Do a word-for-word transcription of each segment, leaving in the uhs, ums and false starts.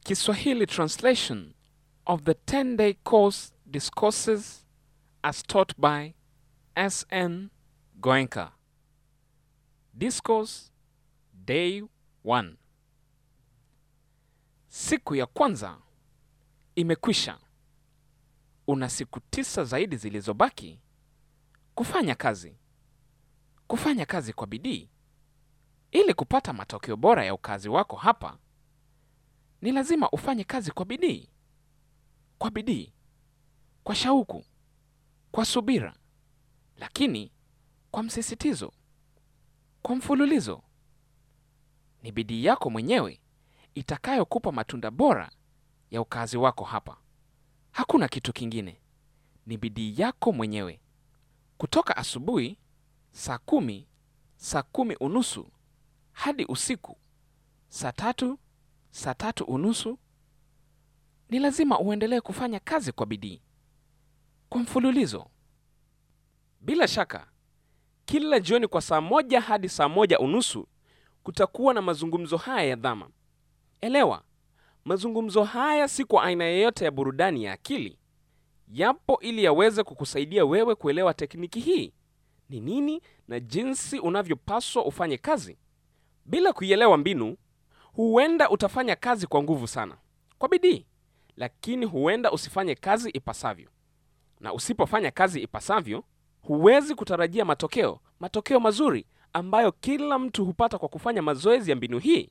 Kiswahili translation of the ten-day course discourses as taught by S N Goenka. Discourse Day one. Siku ya kwanza imekwisha. Una siku tisa zaidi zilizobaki kufanya kazi. Kufanya kazi kwa bidii. Ili kupata matokeo bora ya ukazi wako hapa, ni lazima ufanye kazi kwa bidii. Kwa bidii, kwa shauku, kwa subira, lakini kwa msisitizo, kwa mfululizo. Ni bidii yako mwenyewe itakayokupa matunda bora ya ukazi wako hapa. Hakuna kitu kingine. Ni bidii yako mwenyewe. Kutoka asubuhi, saa kumi, saa kumi unusu, hadi usiku, saa tatu, saa tatu unusu, ni lazima uendelee kufanya kazi kwa bidii, kwa mfululizo. Bila shaka, kila jioni kwa saa moja hadi saa moja unusu, kutakuwa na mazungumzo haya ya dhama. Elewa, mazungumzo haya si kwa aina yoyote ya burudani ya akili. Yapo ili yaweze kukusaidia wewe kuelewa tekniki hii ni nini na jinsi unavyopaswa ufanye kazi. Bila kuielewa mbinu, huenda utafanya kazi kwa nguvu sana, kwa bidii, lakini huenda usifanye kazi ipasavyo. Na usipofanya kazi ipasavyo, huwezi kutarajia matokeo, matokeo mazuri ambayo kila mtu hupata kwa kufanya mazoezi ya mbinu hii.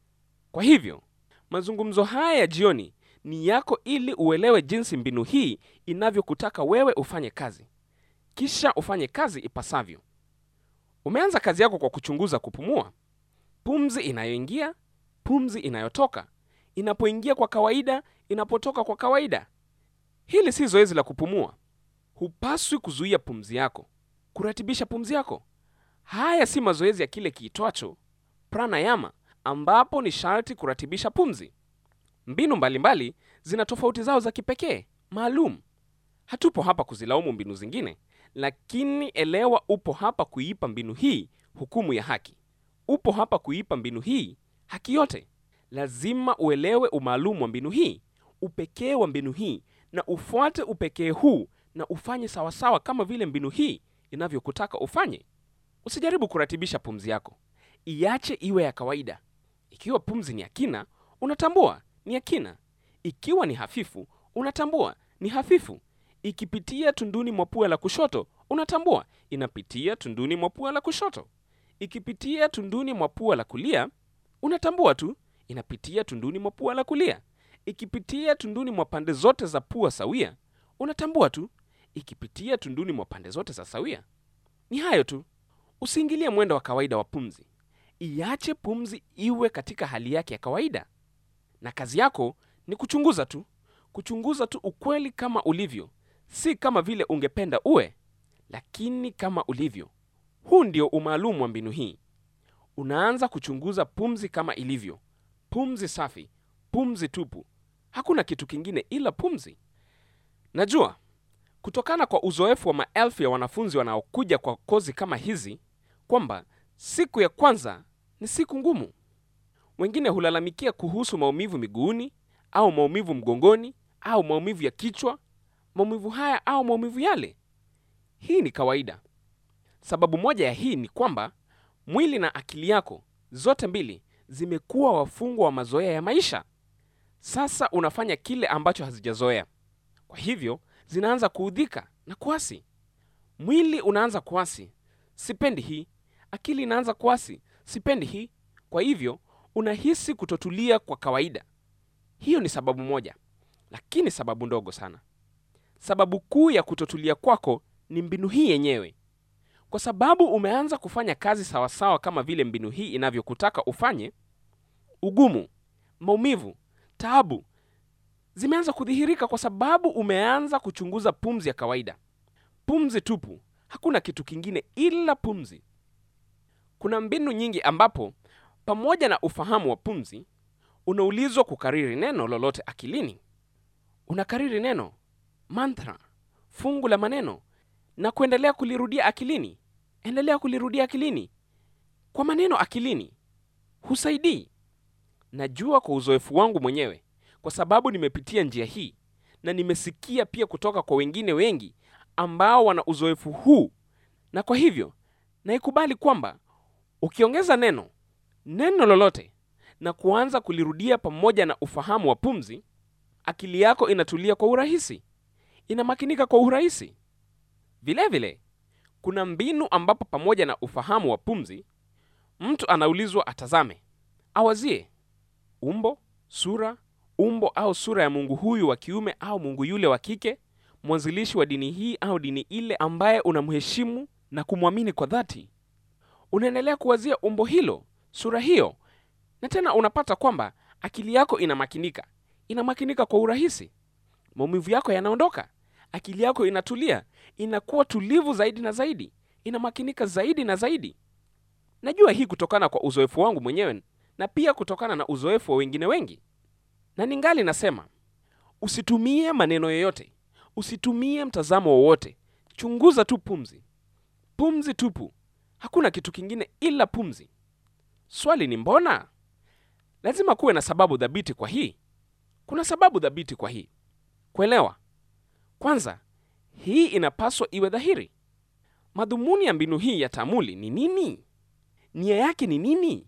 Kwa hivyo, mazungumzo haya ya jioni ni yako ili uelewe jinsi mbinu hii inavyokutaka wewe ufanye kazi. Kisha ufanye kazi ipasavyo. Umeanza kazi yako kwa kuchunguza kupumua. Pumzi inayoingia, pumzi inayotoka, inapoingia kwa kawaida, inapotoka kwa kawaida. Hili si zoezi la kupumua. Hupaswi kuzuia pumzi yako, kuratibisha pumzi yako. Haya si mazoezi ya kile kiitwacho pranayama, ambapo ni sharti kuratibisha pumzi. Mbinu mbalimbali zina tofauti zao za kipekee, maalum. Hatupo hapa kuzilaumu mbinu zingine, lakini elewa upo hapa kuipa mbinu hii hukumu ya haki. Upo hapa kuipa mbinu hii haki yote. Lazima uelewe umaalumu wa mbinu hii, upekee wa mbinu hii, na ufuate upekee huu na ufanye sawasawa kama vile mbinu hii inavyokutaka ufanye. Usijaribu kuratibisha pumzi yako. Iache iwe ya kawaida. Ikiwa pumzi ni ya kina, unatambua ni ya kina. Ikiwa ni hafifu, unatambua ni hafifu. Ikipitia tunduni mwa pua la kushoto, unatambua inapitia tunduni mwa pua la kushoto. Ikipitia tunduni mwa pua la kulia, unatambua tu inapitia tunduni mwa pua la kulia. Ikipitia tunduni mwa pande zote za pua sawia, unatambua tu ikipitia tunduni mwa pande zote za sawia. Ni hayo tu. Usiingilie mwendo wa kawaida wa pumzi. Iache pumzi iwe katika hali yake ya kawaida. Na kazi yako ni kuchunguza tu. Kuchunguza tu ukweli kama ulivyo. Si kama vile ungependa uwe, lakini kama ulivyo. Huu ndio umaalumu wa mbinu hii. Unaanza kuchunguza pumzi kama ilivyo. Pumzi safi, pumzi tupu. Hakuna kitu kingine ila pumzi. Najua, kutokana kwa uzoefu wa maelfu ya wanafunzi wanaokuja kwa kozi kama hizi, kwamba siku ya kwanza ni siku ngumu. Wengine hulalamikia kuhusu maumivu miguuni, au maumivu mgongoni, au maumivu ya kichwa, maumivu haya au maumivu yale. Hii ni kawaida. Sababu moja ya hii ni kwamba mwili na akili yako zote mbili zimekuwa wafungwa wa mazoea ya maisha. Sasa unafanya kile ambacho hazijazoea. Kwa hivyo, zinaanza kuudhika na kuasi. Mwili unaanza kuasi, sipendi hii. Akili inaanza kuasi, sipendi hii. Kwa hivyo, unahisi kutotulia kwa kawaida. Hiyo ni sababu moja, lakini sababu ndogo sana. Sababu kuu ya kutotulia kwako ni mbinu hii yenyewe. Kwa sababu umeanza kufanya kazi sawasawa kama vile mbinu hii inavyokutaka ufanye, ugumu, maumivu, taabu zimeanza kudhihirika kwa sababu umeanza kuchunguza pumzi ya kawaida. Pumzi tupu, hakuna kitu kingine ila pumzi. Kuna mbinu nyingi ambapo, pamoja na ufahamu wa pumzi, unaulizwa kukariri neno lolote akilini. Unakariri neno, mantra, fungu la maneno, na kuendelea kulirudia akilini. Endelea kulirudia akilini. Kwa maneno akilini, husaidii. Najua kwa uzoefu wangu mwenyewe, kwa sababu nimepitia njia hii na nimesikia pia kutoka kwa wengine wengi ambao wana uzoefu huu, na kwa hivyo naikubali kwamba ukiongeza neno neno lolote na kuanza kulirudia pamoja na ufahamu wa pumzi, akili yako inatulia kwa urahisi, inamakinika kwa urahisi. Vile vile, kuna mbinu ambapo pamoja na ufahamu wa pumzi, mtu anaulizwa atazame, awazie umbo, sura, umbo au sura ya Mungu huyu wa kiume au Mungu yule wa kike, mwanzilishi wa dini hii au dini ile ambaye unamheshimu na kumwamini kwa dhati. Unaendelea kuwazia umbo hilo, sura hiyo, na tena unapata kwamba akili yako inamakinika, inamakinika kwa urahisi. Maumivu yako yanaondoka, akili yako inatulia, inakuwa tulivu zaidi na zaidi, inamakinika zaidi na zaidi. Najua hii kutokana kwa uzoefu wangu mwenyewe na pia kutokana na uzoefu wa wengine wengi. Na ningali nasema, usitumie maneno yoyote, usitumie mtazamo wowote, chunguza tu pumzi. Pumzi tupu, hakuna kitu kingine ila pumzi. Swali ni mbona? Lazima kuwe na sababu dhabiti kwa hii. Kuna sababu dhabiti kwa hii. Kuelewa. Kwanza, hii inapaswa iwe dhahiri. Madhumuni ya mbinu hii ya taamuli ni nini? Nia yake ni nini?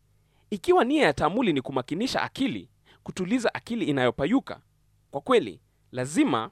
Ikiwa nia ya taamuli ni kumakinisha akili, kutuliza akili inayopayuka, kwa kweli, lazima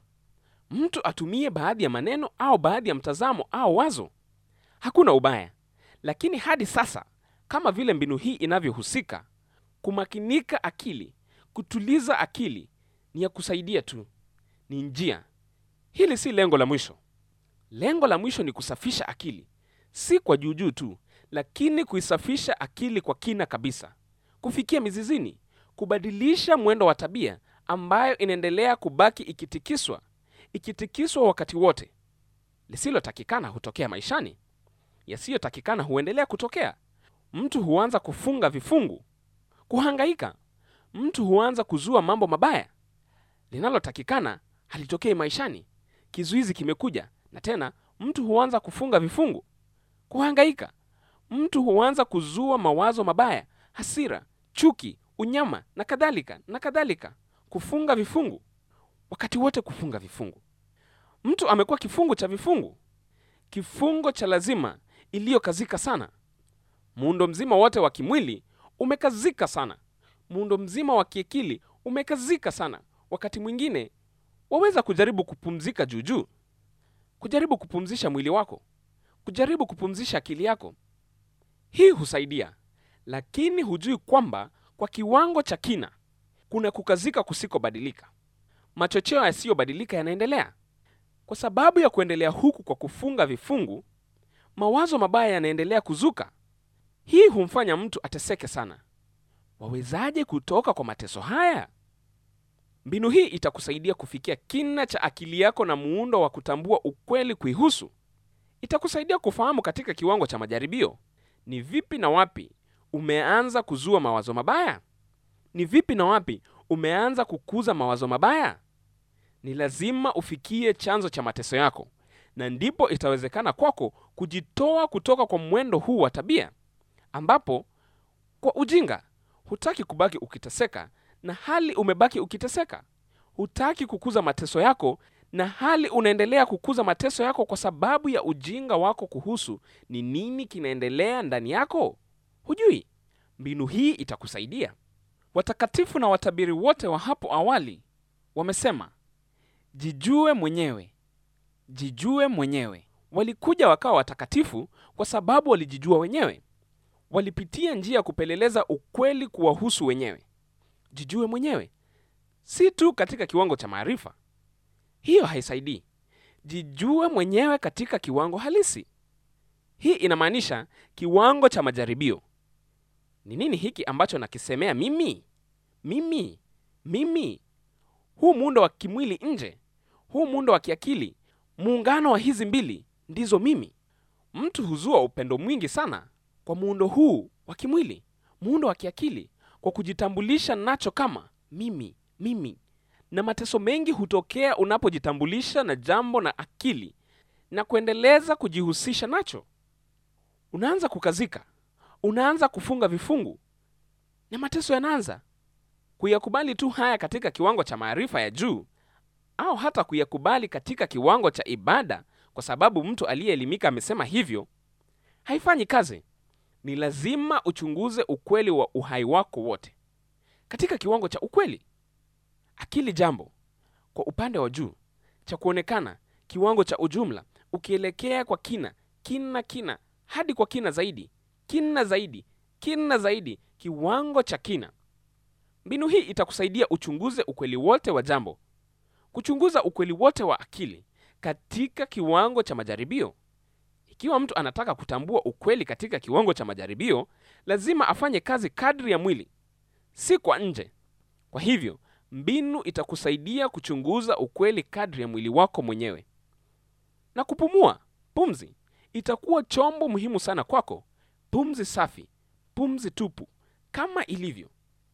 mtu atumie baadhi ya maneno au baadhi ya mtazamo au wazo. Hakuna ubaya. Lakini hadi sasa, kama vile mbinu hii inavyohusika, kumakinika akili, kutuliza akili, ni ya kusaidia tu. Ni njia. Hili si lengo la mwisho. Lengo la mwisho ni kusafisha akili. Si kwa juujuu tu, lakini kuisafisha akili kwa kina kabisa. Kufikia mizizini, kubadilisha mwendo wa tabia ambayo inaendelea kubaki ikitikiswa, ikitikiswa wakati wote. Lisilotakikana hutokea maishani. Yasiyotakikana huendelea kutokea. Mtu huanza kufunga vifungu, kuhangaika. Mtu huanza kuzua mambo mabaya. Linalotakikana halitokei maishani. Kizuizi kimekuja, na tena mtu huanza kufunga vifungu, kuhangaika. Mtu huanza kuzua mawazo mabaya, hasira, chuki, unyama na kadhalika na kadhalika. Kufunga vifungu, wakati wote kufunga vifungu. Mtu amekuwa kifungu cha vifungu, kifungo cha lazima iliyokazika sana. Muundo mzima wote wa kimwili umekazika sana. Muundo mzima wa kiakili umekazika sana. Wakati mwingine waweza kujaribu kupumzika juujuu, kujaribu kupumzisha mwili wako, kujaribu kupumzisha akili yako. Hii husaidia, lakini hujui kwamba kwa kiwango cha kina kuna kukazika kusikobadilika. Machocheo yasiyobadilika yanaendelea. Kwa sababu ya kuendelea huku kwa kufunga vifungu, mawazo mabaya yanaendelea kuzuka. Hii humfanya mtu ateseke sana. Wawezaje kutoka kwa mateso haya? Mbinu hii itakusaidia kufikia kina cha akili yako na muundo wa kutambua ukweli kuihusu. Itakusaidia kufahamu katika kiwango cha majaribio, ni vipi na wapi umeanza kuzua mawazo mabaya? Ni vipi na wapi umeanza kukuza mawazo mabaya? Ni lazima ufikie chanzo cha mateso yako, na ndipo itawezekana kwako kujitoa kutoka kwa mwendo huu wa tabia, ambapo kwa ujinga hutaki kubaki ukiteseka na hali umebaki ukiteseka. Hutaki kukuza mateso yako na hali unaendelea kukuza mateso yako kwa sababu ya ujinga wako kuhusu ni nini kinaendelea ndani yako. Hujui, mbinu hii itakusaidia. Watakatifu na watabiri wote wa hapo awali wamesema, jijue mwenyewe, jijue mwenyewe. Walikuja wakawa watakatifu kwa sababu walijijua wenyewe. Walipitia njia ya kupeleleza ukweli kuwahusu wenyewe. Jijue mwenyewe. Si tu katika kiwango cha maarifa. Hiyo haisaidii. Jijue mwenyewe katika kiwango halisi. Hii inamaanisha kiwango cha majaribio. Ni nini hiki ambacho nakisemea mimi? Mimi, mimi. Huu muundo wa kimwili nje, huu muundo wa kiakili, muungano wa hizi mbili ndizo mimi. Mtu huzua upendo mwingi sana kwa muundo huu wa kimwili, muundo wa kiakili, kwa kujitambulisha nacho kama mimi, mimi. Na mateso mengi hutokea unapojitambulisha na jambo na akili na kuendeleza kujihusisha nacho. Unaanza kukazika, unaanza kufunga vifungu, na mateso yanaanza. Kuyakubali tu haya katika kiwango cha maarifa ya juu, au hata kuyakubali katika kiwango cha ibada kwa sababu mtu aliyeelimika amesema hivyo, haifanyi kazi. Ni lazima uchunguze ukweli wa uhai wako wote katika kiwango cha ukweli. Akili jambo kwa upande wa juu cha kuonekana, kiwango cha ujumla, ukielekea kwa kina, kina kina, hadi kwa kina zaidi, kina zaidi, kina zaidi, kiwango cha kina. Mbinu hii itakusaidia uchunguze ukweli wote wa jambo, kuchunguza ukweli wote wa akili katika kiwango cha majaribio. Ikiwa mtu anataka kutambua ukweli katika kiwango cha majaribio, lazima afanye kazi kadri ya mwili, si kwa nje. Kwa hivyo, mbinu itakusaidia kuchunguza ukweli kadri ya mwili wako mwenyewe. Na kupumua, pumzi, itakuwa chombo muhimu sana kwako. Pumzi safi, pumzi tupu, kama ilivyo.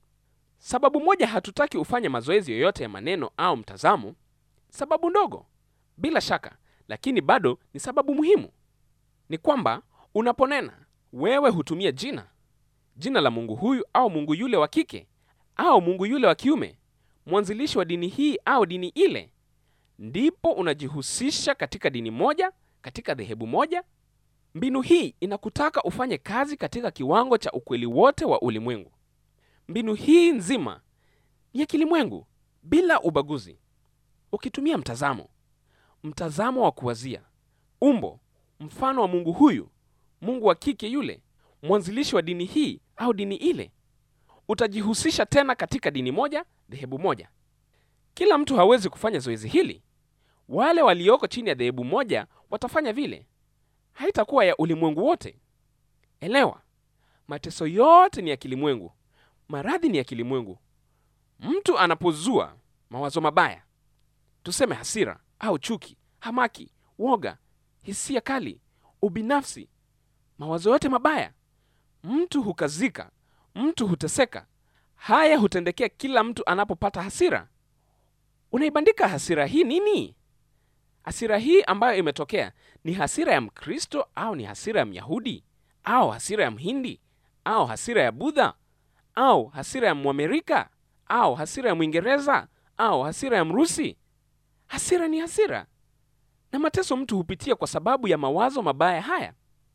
Sababu moja hatutaki ufanye mazoezi yoyote ya maneno au mtazamo, sababu ndogo, bila shaka, lakini bado ni sababu muhimu, ni kwamba unaponena, wewe hutumia jina. Jina la Mungu huyu au Mungu yule wa kike au Mungu yule wa kiume, mwanzilishi wa dini hii au dini ile. Ndipo unajihusisha katika dini moja, katika dhehebu moja. Mbinu hii inakutaka ufanye kazi katika kiwango cha ukweli wote wa ulimwengu. Mbinu hii nzima ni ya kilimwengu, bila ubaguzi. Ukitumia mtazamo, mtazamo wa kuwazia, umbo, mfano wa Mungu huyu, Mungu wa kike yule, mwanzilishi wa dini hii au dini ile, utajihusisha tena katika dini moja, dhehebu moja. Kila mtu hawezi kufanya zoezi hili. Wale walioko chini ya dhehebu moja watafanya vile. Haitakuwa ya ulimwengu wote. Elewa, mateso yote ni ya kilimwengu. Maradhi ni ya kilimwengu. Mtu anapozua mawazo mabaya, tuseme hasira au chuki, hamaki, woga, hisia kali, ubinafsi, mawazo yote mabaya, mtu hukazika, mtu huteseka. Haya hutendekea kila mtu anapopata hasira. Unaibandika hasira hii nini? Hasira hii ambayo imetokea ni hasira ya Mkristo au ni hasira ya Myahudi au hasira ya Mhindi au hasira ya Budha au hasira ya Mwamerika au hasira ya Mwingereza au hasira ya Mrusi? Hasira ni hasira, na mateso mtu hupitia kwa sababu ya mawazo mabaya haya.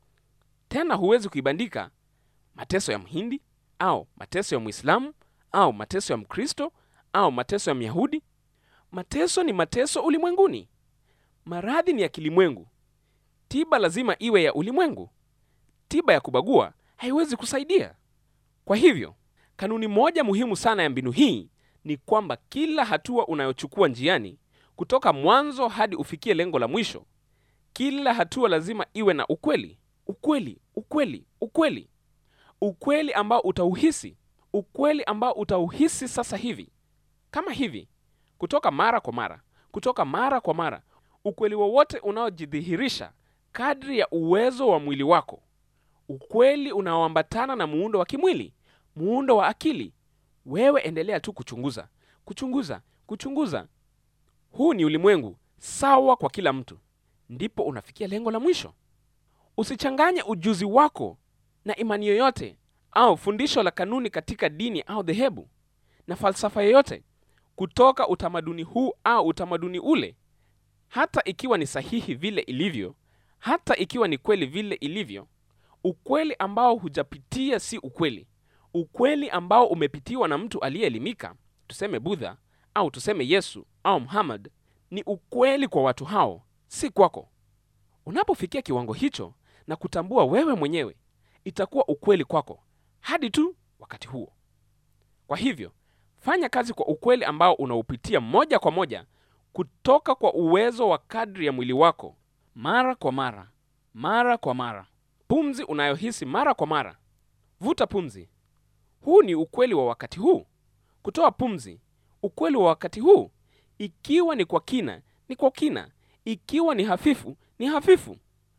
Tena huwezi kuibandika mateso ya Mhindi au mateso ya Muislamu au mateso ya Mkristo au mateso ya Myahudi. Mateso ni mateso ulimwenguni. Maradhi ni ya kilimwengu. Tiba lazima iwe ya ulimwengu. Tiba ya kubagua haiwezi kusaidia. Kwa hivyo, kanuni moja muhimu sana ya mbinu hii ni kwamba kila hatua unayochukua njiani, kutoka mwanzo hadi ufikie lengo la mwisho, kila hatua lazima iwe na ukweli, ukweli, ukweli, ukweli. Ukweli ambao utauhisi, ukweli ambao utauhisi sasa hivi. Kama hivi, kutoka mara kwa mara, kutoka mara kwa mara, ukweli wowote unaojidhihirisha kadri ya uwezo wa mwili wako. Ukweli unaoambatana na muundo wa kimwili, muundo wa akili. Wewe endelea tu kuchunguza, kuchunguza, kuchunguza. Huu ni ulimwengu sawa kwa kila mtu. Ndipo unafikia lengo la mwisho. Usichanganye ujuzi wako na imani yoyote au fundisho la kanuni katika dini au dhehebu na falsafa yoyote kutoka utamaduni huu au utamaduni ule. Hata ikiwa ni sahihi vile ilivyo, hata ikiwa ni kweli vile ilivyo, ukweli ambao hujapitia si ukweli. Ukweli ambao umepitiwa na mtu aliyeelimika, tuseme Budha au tuseme Yesu au Muhammad, ni ukweli kwa watu hao, si kwako. Unapofikia kiwango hicho na kutambua wewe mwenyewe, itakuwa ukweli kwako hadi tu wakati huo. Kwa hivyo, fanya kazi kwa ukweli ambao unaupitia moja kwa moja kutoka kwa uwezo wa kadri ya mwili wako, mara kwa mara, mara kwa mara. Pumzi unayohisi mara kwa mara. Vuta pumzi. Huu ni ukweli wa wakati huu. Kutoa pumzi, ukweli wa wakati huu. Ikiwa ni kwa kina, ni kwa kina. Ikiwa ni hafifu, ni hafifu.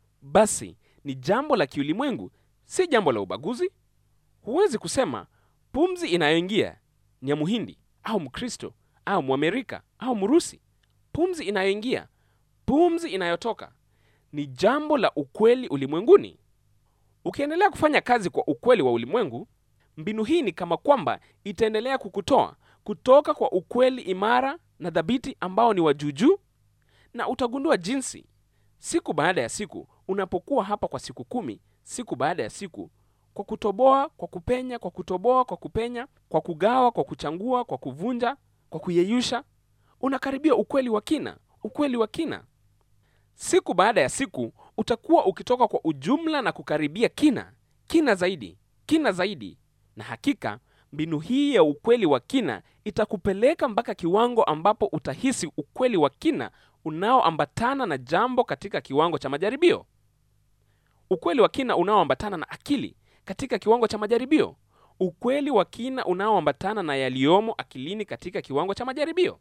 Basi, ni jambo la kiulimwengu, si jambo la ubaguzi. Huwezi kusema pumzi inayoingia ni ya Muhindi au Mkristo au Mwamerika au Mrusi. Pumzi inayoingia, pumzi inayotoka ni jambo la ukweli ulimwenguni. Ukiendelea kufanya kazi kwa ukweli wa ulimwengu, mbinu hii ni kama kwamba itaendelea kukutoa kutoka kwa ukweli imara na dhabiti ambao ni wa juu, na utagundua jinsi siku baada ya siku, unapokuwa hapa kwa siku kumi, siku baada ya siku, kwa kutoboa, kwa kupenya, kwa kutoboa, kwa kupenya, kwa kugawa, kwa kuchangua, kwa kuvunja, kwa kuyeyusha, unakaribia ukweli wa kina, ukweli wa kina. Siku baada ya siku, utakuwa ukitoka kwa ujumla na kukaribia kina, kina zaidi, kina zaidi. Na hakika, mbinu hii ya ukweli wa kina itakupeleka mpaka kiwango ambapo utahisi ukweli wa kina unaoambatana na jambo katika kiwango cha majaribio. Ukweli wa kina unaoambatana na akili katika kiwango cha majaribio. Ukweli wa kina unaoambatana na yaliyomo akilini katika kiwango cha majaribio.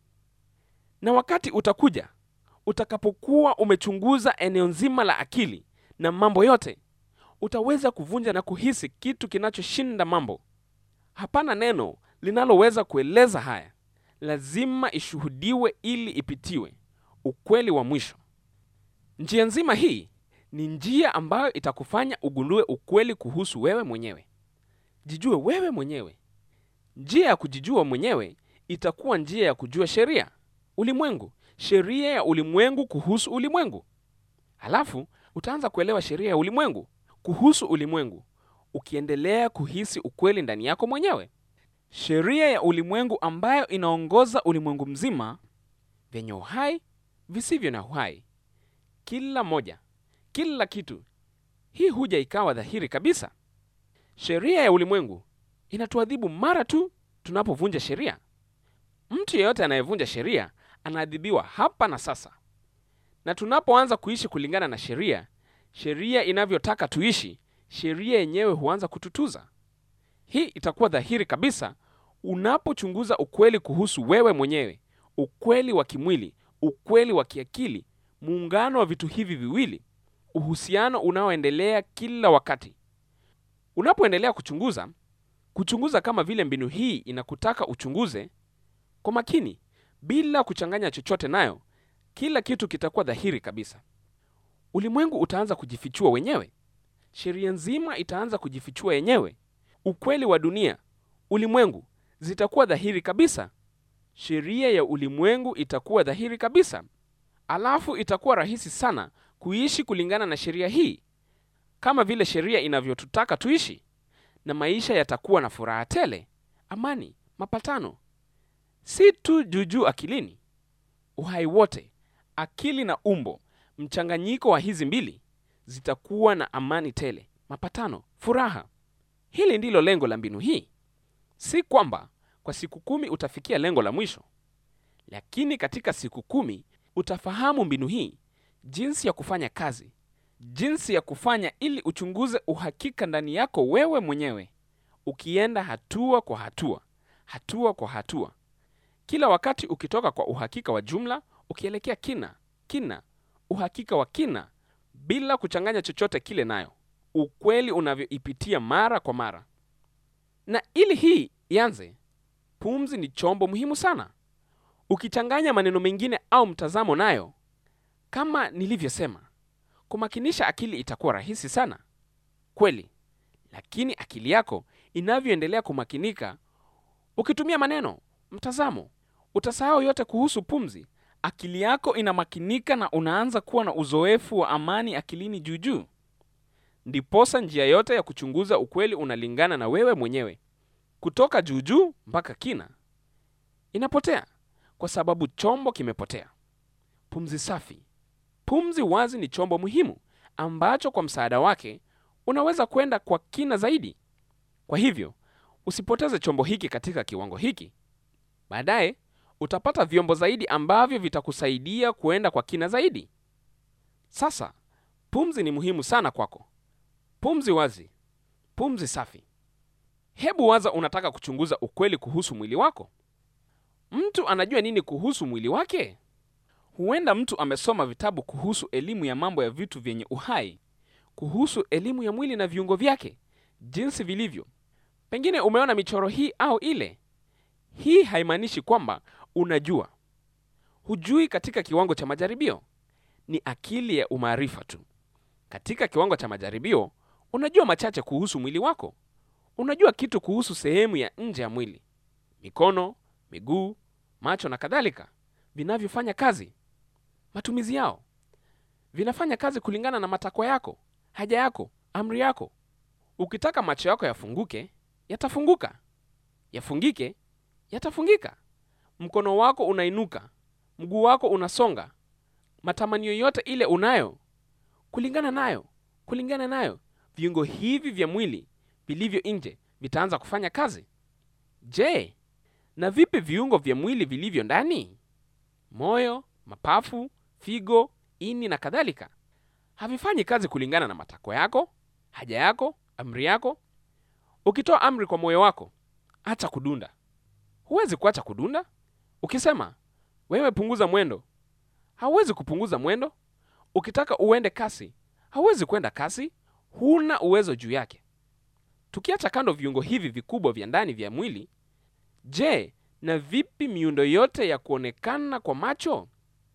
Na wakati utakuja, utakapokuwa umechunguza eneo nzima la akili na mambo yote, utaweza kuvunja na kuhisi kitu kinachoshinda mambo. Hapana neno linaloweza kueleza haya. Lazima ishuhudiwe ili ipitiwe. Ukweli wa mwisho. Njia nzima hii ni njia ambayo itakufanya ugundue ukweli kuhusu wewe mwenyewe. Jijue wewe mwenyewe. Njia ya kujijua mwenyewe itakuwa njia ya kujua sheria, ulimwengu, sheria ya ulimwengu kuhusu ulimwengu. Halafu utaanza kuelewa sheria ya ulimwengu kuhusu ulimwengu, ukiendelea kuhisi ukweli ndani yako mwenyewe. Sheria ya ulimwengu ambayo inaongoza ulimwengu mzima, vyenye uhai, visivyo na uhai, kila moja, kila kitu. Hii huja ikawa dhahiri kabisa. Sheria ya ulimwengu inatuadhibu mara tu tunapovunja sheria. Mtu yeyote anayevunja sheria anaadhibiwa hapa na sasa. Na tunapoanza kuishi kulingana na sheria, sheria inavyotaka tuishi, sheria yenyewe huanza kututuza. Hii itakuwa dhahiri kabisa unapochunguza ukweli kuhusu wewe mwenyewe, ukweli wa kimwili, ukweli wa kiakili, muungano wa vitu hivi viwili, uhusiano unaoendelea kila wakati. Unapoendelea kuchunguza, kuchunguza kama vile mbinu hii inakutaka uchunguze kwa makini, bila kuchanganya chochote nayo, kila kitu kitakuwa dhahiri kabisa. Ulimwengu utaanza kujifichua wenyewe. Sheria nzima itaanza kujifichua yenyewe. Ukweli wa dunia, ulimwengu, zitakuwa dhahiri kabisa. Sheria ya ulimwengu itakuwa dhahiri kabisa. Alafu itakuwa rahisi sana kuishi kulingana na sheria hii, kama vile sheria inavyotutaka tuishi, na maisha yatakuwa na furaha tele, amani, mapatano. Si tu juju akilini. Uhai wote, akili na umbo, mchanganyiko wa hizi mbili, zitakuwa na amani tele, mapatano, furaha. Hili ndilo lengo la mbinu hii. Si kwamba kwa siku kumi utafikia lengo la mwisho, lakini katika siku kumi utafahamu mbinu hii, jinsi ya kufanya kazi, jinsi ya kufanya ili uchunguze uhakika ndani yako wewe mwenyewe, ukienda hatua kwa hatua, hatua kwa hatua. Kila wakati ukitoka kwa uhakika wa jumla, ukielekea kina, kina, uhakika wa kina, bila kuchanganya chochote kile nayo, ukweli unavyoipitia mara kwa mara. Na ili hii ianze, pumzi ni chombo muhimu sana. Ukichanganya maneno mengine au mtazamo nayo, kama nilivyosema, kumakinisha akili itakuwa rahisi sana. Kweli, lakini akili yako inavyoendelea kumakinika, ukitumia maneno, mtazamo, utasahau yote kuhusu pumzi. Akili yako inamakinika na unaanza kuwa na uzoefu wa amani akilini juujuu. Ndiposa njia yote ya kuchunguza ukweli unalingana na wewe mwenyewe, kutoka juujuu mpaka kina, inapotea kwa sababu chombo kimepotea. Pumzi safi, pumzi wazi ni chombo muhimu ambacho kwa msaada wake unaweza kwenda kwa kina zaidi. Kwa hivyo, usipoteze chombo hiki katika kiwango hiki. Baadaye, utapata vyombo zaidi ambavyo vitakusaidia kuenda kwa kina zaidi. Sasa, pumzi ni muhimu sana kwako. Pumzi wazi, pumzi safi. Hebu waza unataka kuchunguza ukweli kuhusu mwili wako. Mtu anajua nini kuhusu mwili wake? Huenda mtu amesoma vitabu kuhusu elimu ya mambo ya vitu vyenye uhai, kuhusu elimu ya mwili na viungo vyake, jinsi vilivyo. Pengine umeona michoro hii au ile. Hii haimaanishi kwamba unajua. Hujui katika kiwango cha majaribio. Ni akili ya umaarifa tu. Katika kiwango cha majaribio, unajua machache kuhusu mwili wako. Unajua kitu kuhusu sehemu ya nje ya mwili. Mikono, miguu, macho na kadhalika vinavyofanya kazi. Matumizi yao vinafanya kazi kulingana na matakwa yako, haja yako, amri yako. Ukitaka macho yako yafunguke, yatafunguka. Yafungike, yatafungika. Mkono wako unainuka, mguu wako unasonga. Matamanio yote ile unayo, kulingana nayo, kulingana nayo, viungo hivi vya mwili vilivyo nje vitaanza kufanya kazi. Je, na vipi viungo vya mwili vilivyo ndani? Moyo, mapafu, figo, ini na kadhalika. Havifanyi kazi kulingana na matakwa yako, haja yako, amri yako. Ukitoa amri kwa moyo wako, acha kudunda, huwezi kuacha kudunda. Ukisema, wewe punguza mwendo, hauwezi kupunguza mwendo. Ukitaka uende kasi, hauwezi kwenda kasi, huna uwezo juu yake. Tukiacha kando viungo hivi vikubwa vya ndani vya mwili, je, na vipi miundo yote ya kuonekana kwa macho?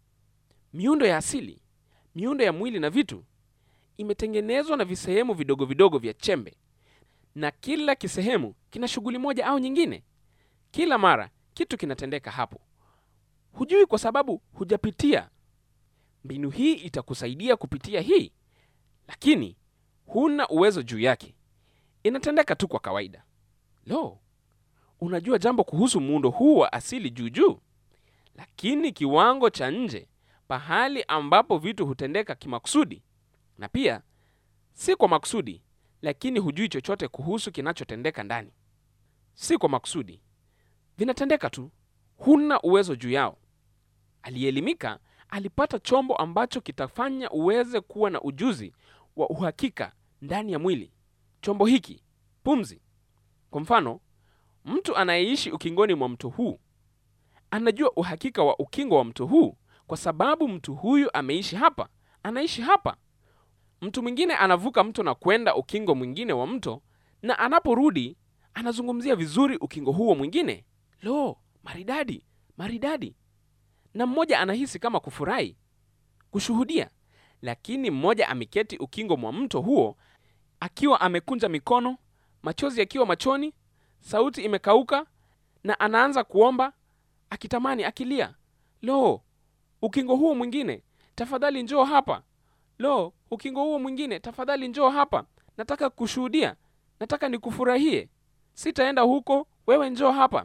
Miundo ya asili, miundo ya mwili na vitu, imetengenezwa na visehemu vidogo vidogo vya chembe, na kila kisehemu kina shughuli moja au nyingine. Kila mara kitu kinatendeka hapo. Hujui kwa sababu hujapitia. Mbinu hii itakusaidia kupitia hii, lakini huna uwezo juu yake. Inatendeka tu kwa kawaida. Lo, unajua jambo kuhusu muundo huu wa asili juu juu, lakini kiwango cha nje, pahali ambapo vitu hutendeka kimakusudi, na pia si kwa makusudi, lakini hujui chochote kuhusu kinachotendeka ndani. Si kwa makusudi, vinatendeka tu, huna uwezo juu yao. Aliyeelimika alipata chombo ambacho kitafanya uweze kuwa na ujuzi wa uhakika ndani ya mwili. Chombo hiki, pumzi. Kwa mfano, mtu anayeishi ukingoni mwa mto huu anajua uhakika wa ukingo wa mto huu kwa sababu mtu huyu ameishi hapa, anaishi hapa. Mtu mwingine anavuka mto na kwenda ukingo mwingine wa mto, na anaporudi anazungumzia vizuri ukingo huo mwingine. Lo, maridadi, maridadi. Na mmoja anahisi kama kufurahi, kushuhudia, lakini mmoja ameketi ukingo mwa mto huo akiwa amekunja mikono, machozi yakiwa machoni, sauti imekauka, na anaanza kuomba, akitamani, akilia. Lo, ukingo huo mwingine, tafadhali njoo hapa. Lo, ukingo huo mwingine, tafadhali njoo hapa. Nataka kushuhudia, nataka nikufurahie. Sitaenda huko, wewe njoo hapa.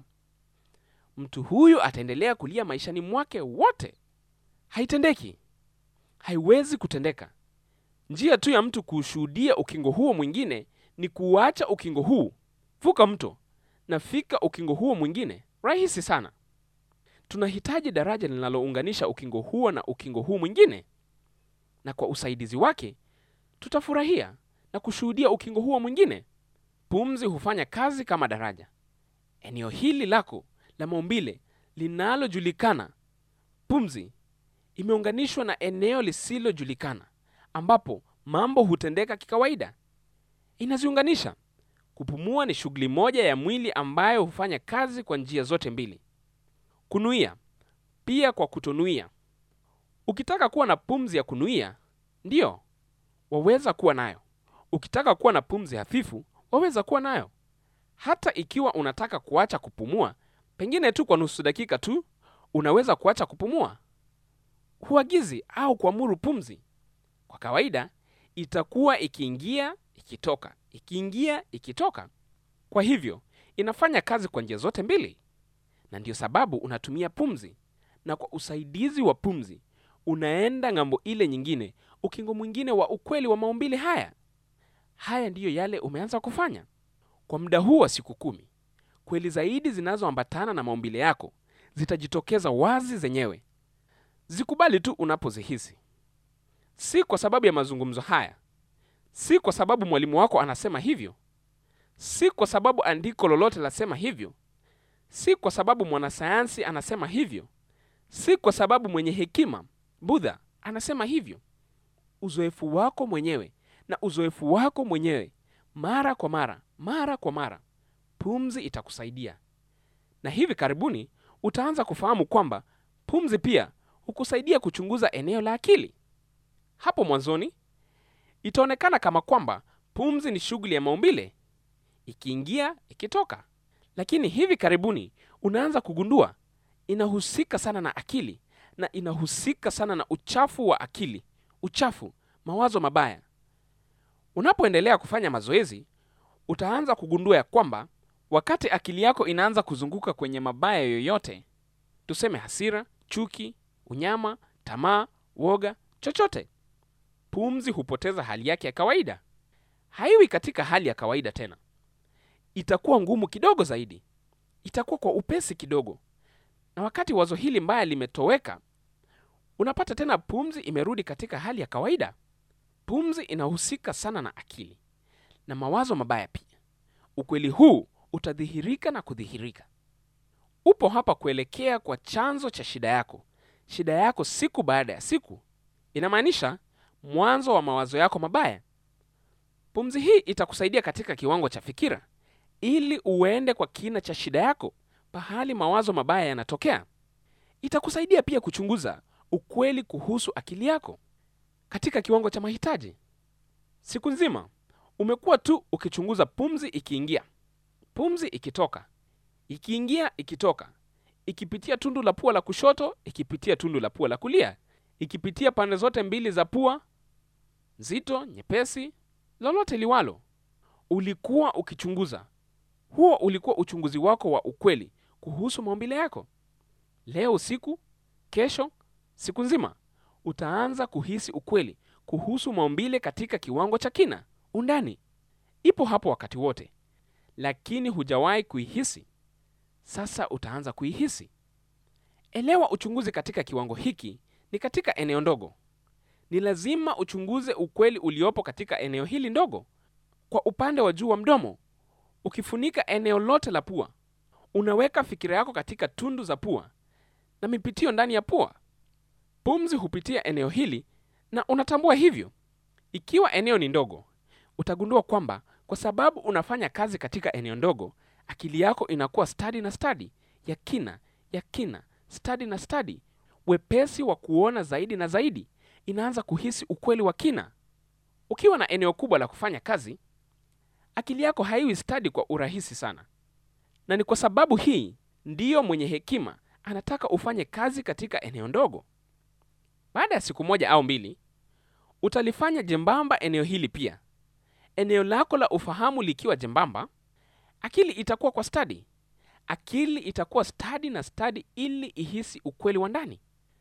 Mtu huyu ataendelea kulia maishani mwake wote. Haitendeki. Haiwezi kutendeka. Njia tu ya mtu kushuhudia ukingo huo mwingine ni kuacha ukingo huu, vuka mto na fika ukingo huo mwingine. Rahisi sana. Tunahitaji daraja linalounganisha ukingo huo na ukingo huu mwingine, na kwa usaidizi wake tutafurahia na kushuhudia ukingo huo mwingine. Pumzi hufanya kazi kama daraja. Eneo hili lako la maumbile linalojulikana, pumzi, imeunganishwa na eneo lisilojulikana ambapo mambo hutendeka kikawaida. Inaziunganisha. Kupumua ni shughuli moja ya mwili ambayo hufanya kazi kwa njia zote mbili. Kunuia, pia kwa kutonuia. Ukitaka kuwa na pumzi ya kunuia, ndio, waweza kuwa nayo. Ukitaka kuwa na pumzi hafifu, waweza kuwa nayo. Hata ikiwa unataka kuacha kupumua, pengine tu kwa nusu dakika tu, unaweza kuacha kupumua. Huagizi au kuamuru pumzi. Kwa kawaida, itakuwa ikiingia, ikitoka, ikiingia, ikitoka. Kwa hivyo, inafanya kazi kwa njia zote mbili. Na ndio sababu unatumia pumzi. Na kwa usaidizi wa pumzi, unaenda ng'ambo ile nyingine, ukingo mwingine wa ukweli wa maumbile haya. Haya ndiyo yale umeanza kufanya. Kwa muda huu wa siku kumi, kweli zaidi zinazoambatana na maumbile yako zitajitokeza wazi zenyewe. Zikubali tu unapozihisi. Si kwa sababu ya mazungumzo haya. Si kwa sababu mwalimu wako anasema hivyo. Si kwa sababu andiko lolote lasema hivyo. Si kwa sababu mwanasayansi anasema hivyo. Si kwa sababu mwenye hekima, Buddha, anasema hivyo. Uzoefu wako mwenyewe na uzoefu wako mwenyewe, mara kwa mara, mara kwa mara, pumzi itakusaidia. Na hivi karibuni utaanza kufahamu kwamba pumzi pia hukusaidia kuchunguza eneo la akili. Hapo mwanzoni itaonekana kama kwamba pumzi ni shughuli ya maumbile, ikiingia, ikitoka. Lakini hivi karibuni unaanza kugundua inahusika sana na akili na inahusika sana na uchafu wa akili, uchafu, mawazo mabaya. Unapoendelea kufanya mazoezi, utaanza kugundua ya kwamba wakati akili yako inaanza kuzunguka kwenye mabaya yoyote, tuseme hasira, chuki, unyama, tamaa, woga, chochote, pumzi hupoteza hali yake ya kawaida. Haiwi katika hali ya kawaida tena. Itakuwa ngumu kidogo zaidi. Itakuwa kwa upesi kidogo. Na wakati wazo hili mbaya limetoweka, unapata tena pumzi imerudi katika hali ya kawaida. Pumzi inahusika sana na akili na mawazo mabaya pia. Ukweli huu utadhihirika na kudhihirika. Upo hapa kuelekea kwa chanzo cha shida yako. Shida yako siku baada ya siku. Inamaanisha mwanzo wa mawazo yako mabaya. Pumzi hii itakusaidia katika kiwango cha fikira ili uende kwa kina cha shida yako, pahali mawazo mabaya yanatokea. Itakusaidia pia kuchunguza ukweli kuhusu akili yako katika kiwango cha mahitaji. Siku nzima umekuwa tu ukichunguza pumzi ikiingia, pumzi ikitoka, ikiingia ikitoka, ikipitia tundu la pua la kushoto, ikipitia tundu la pua la kulia, ikipitia pande zote mbili za pua, nzito, nyepesi, lolote liwalo. Ulikuwa ukichunguza. Huo ulikuwa uchunguzi wako wa ukweli kuhusu maumbile yako. Leo usiku, kesho, siku nzima, utaanza kuhisi ukweli kuhusu maumbile katika kiwango cha kina, undani. Ipo hapo wakati wote, lakini hujawahi kuihisi. Sasa utaanza kuihisi. Elewa, uchunguzi katika kiwango hiki ni katika eneo ndogo. Ni lazima uchunguze ukweli uliopo katika eneo hili ndogo. Kwa upande wa juu wa mdomo, ukifunika eneo lote la pua, unaweka fikira yako katika tundu za pua na mipitio ndani ya pua. Pumzi hupitia eneo hili na unatambua hivyo. Ikiwa eneo ni ndogo, utagundua kwamba kwa sababu unafanya kazi katika eneo ndogo, akili yako inakuwa stadi na stadi, ya kina, ya kina, stadi na stadi, wepesi wa kuona zaidi na zaidi, inaanza kuhisi ukweli wa kina. Ukiwa na eneo kubwa la kufanya kazi, akili yako haiwi stadi kwa urahisi sana. Na ni kwa sababu hii ndiyo mwenye hekima anataka ufanye kazi katika eneo ndogo. Baada ya siku moja au mbili, utalifanya jembamba eneo hili pia. Eneo lako la ufahamu likiwa jembamba, akili itakuwa kwa stadi. Akili itakuwa stadi na stadi ili ihisi ukweli wa ndani.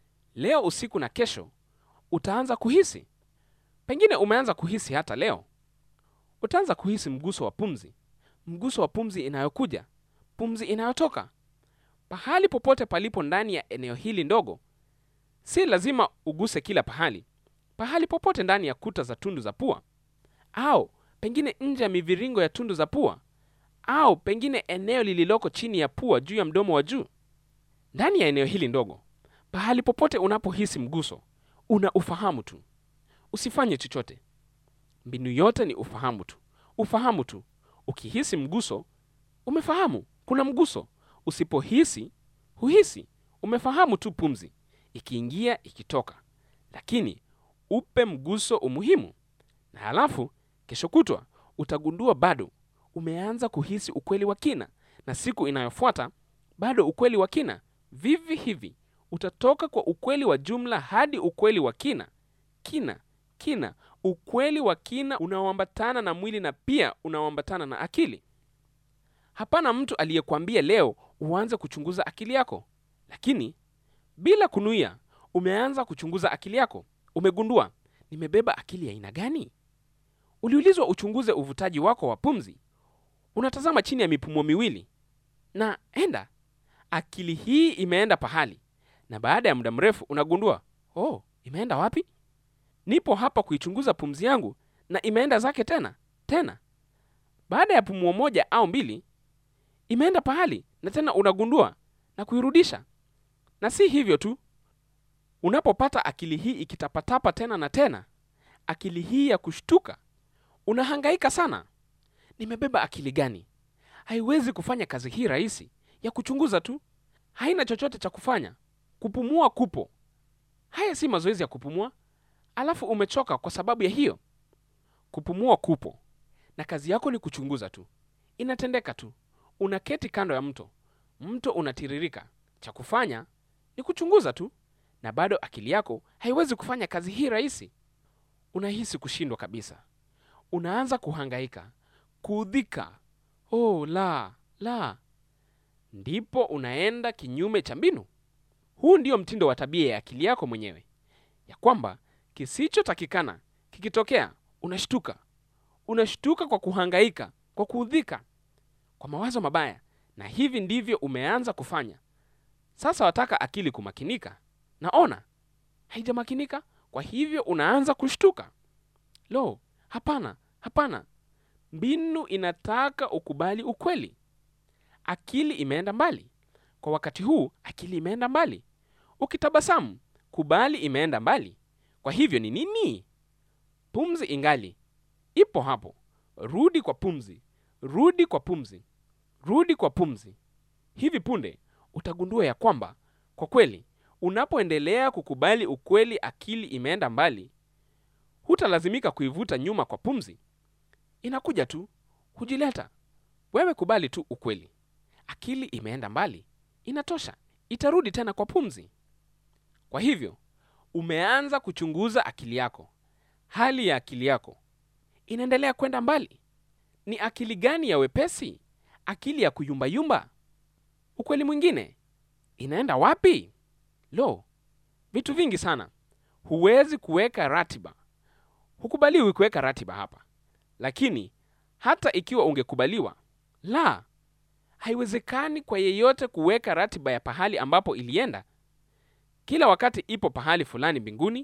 Leo usiku na kesho, utaanza kuhisi. Pengine umeanza kuhisi hata leo. Utaanza kuhisi mguso wa pumzi. Mguso wa pumzi inayokuja, pumzi inayotoka. Pahali popote palipo ndani ya eneo hili ndogo. Si lazima uguse kila pahali. Pahali popote ndani ya kuta za tundu za pua. Au pengine nje ya miviringo ya tundu za pua. Au pengine eneo lililoko chini ya pua juu ya mdomo wa juu. Ndani ya eneo hili ndogo, pahali popote unapohisi mguso, una ufahamu tu. Usifanye chochote. Mbinu yote ni ufahamu tu. Ufahamu tu. Ukihisi mguso, umefahamu kuna mguso. Usipohisi, huhisi. Umefahamu tu pumzi ikiingia, ikitoka. Lakini upe mguso umuhimu. Na halafu kesho kutwa utagundua bado umeanza kuhisi ukweli wa kina, na siku inayofuata bado ukweli wa kina. Vivi hivi utatoka kwa ukweli wa jumla hadi ukweli wa kina. Kina, kina, ukweli wa kina unaoambatana na mwili na pia unaoambatana na akili. Hapana mtu aliyekwambia leo uanze kuchunguza akili yako. Lakini bila kunuia umeanza kuchunguza akili yako. Umegundua, nimebeba akili ya aina gani? Uliulizwa uchunguze uvutaji wako wa pumzi. Unatazama chini ya mipumo miwili. Na enda, akili hii imeenda pahali. Na baada ya muda mrefu unagundua, oh, imeenda wapi? Nipo hapa kuichunguza pumzi yangu na imeenda zake tena, tena. Baada ya pumuo moja au mbili, imeenda pahali na tena unagundua na kuirudisha. Na si hivyo tu. Unapopata akili hii ikitapatapa tena na tena, akili hii ya kushtuka, unahangaika sana. Nimebeba akili gani? Haiwezi kufanya kazi hii rahisi ya kuchunguza tu. Haina chochote cha kufanya. Kupumua kupo. Haya si mazoezi ya kupumua. Alafu umechoka kwa sababu ya hiyo. Kupumua kupo. Na kazi yako ni kuchunguza tu. Inatendeka tu. Unaketi kando ya mto. mto unatiririka. Cha kufanya ni kuchunguza tu, na bado akili yako haiwezi kufanya kazi hii rahisi. Unahisi kushindwa kabisa. Unaanza kuhangaika, kuudhika. Oh la, la. Ndipo unaenda kinyume cha mbinu. Huu ndio mtindo wa tabia ya akili yako mwenyewe, ya kwamba kisichotakikana kikitokea unashtuka. Unashtuka kwa kuhangaika, kwa kuudhika, kwa mawazo mabaya, na hivi ndivyo umeanza kufanya. Sasa wataka akili kumakinika. Naona haijamakinika, kwa hivyo unaanza kushtuka. Lo, hapana, hapana. Mbinu inataka ukubali ukweli. Akili imeenda mbali. Kwa wakati huu, akili imeenda mbali. Ukitabasamu, kubali imeenda mbali. Kwa hivyo ni nini? Pumzi ingali ipo hapo. Rudi kwa pumzi. Rudi kwa pumzi. Rudi kwa pumzi. Hivi punde utagundua ya kwamba kwa kweli unapoendelea kukubali ukweli akili imeenda mbali, hutalazimika kuivuta nyuma kwa pumzi. Inakuja tu, hujileta. Wewe kubali tu ukweli. Akili imeenda mbali. Inatosha. Itarudi tena kwa pumzi. Kwa hivyo, umeanza kuchunguza akili yako. Hali ya akili yako inaendelea kwenda mbali. Ni akili gani ya wepesi? Akili ya kuyumbayumba? Ukweli mwingine inaenda wapi? Lo, vitu vingi sana. Huwezi kuweka ratiba. Hukubaliwi kuweka ratiba hapa. Lakini hata ikiwa ungekubaliwa, la, haiwezekani kwa yeyote kuweka ratiba ya pahali ambapo ilienda. Kila wakati ipo pahali fulani mbinguni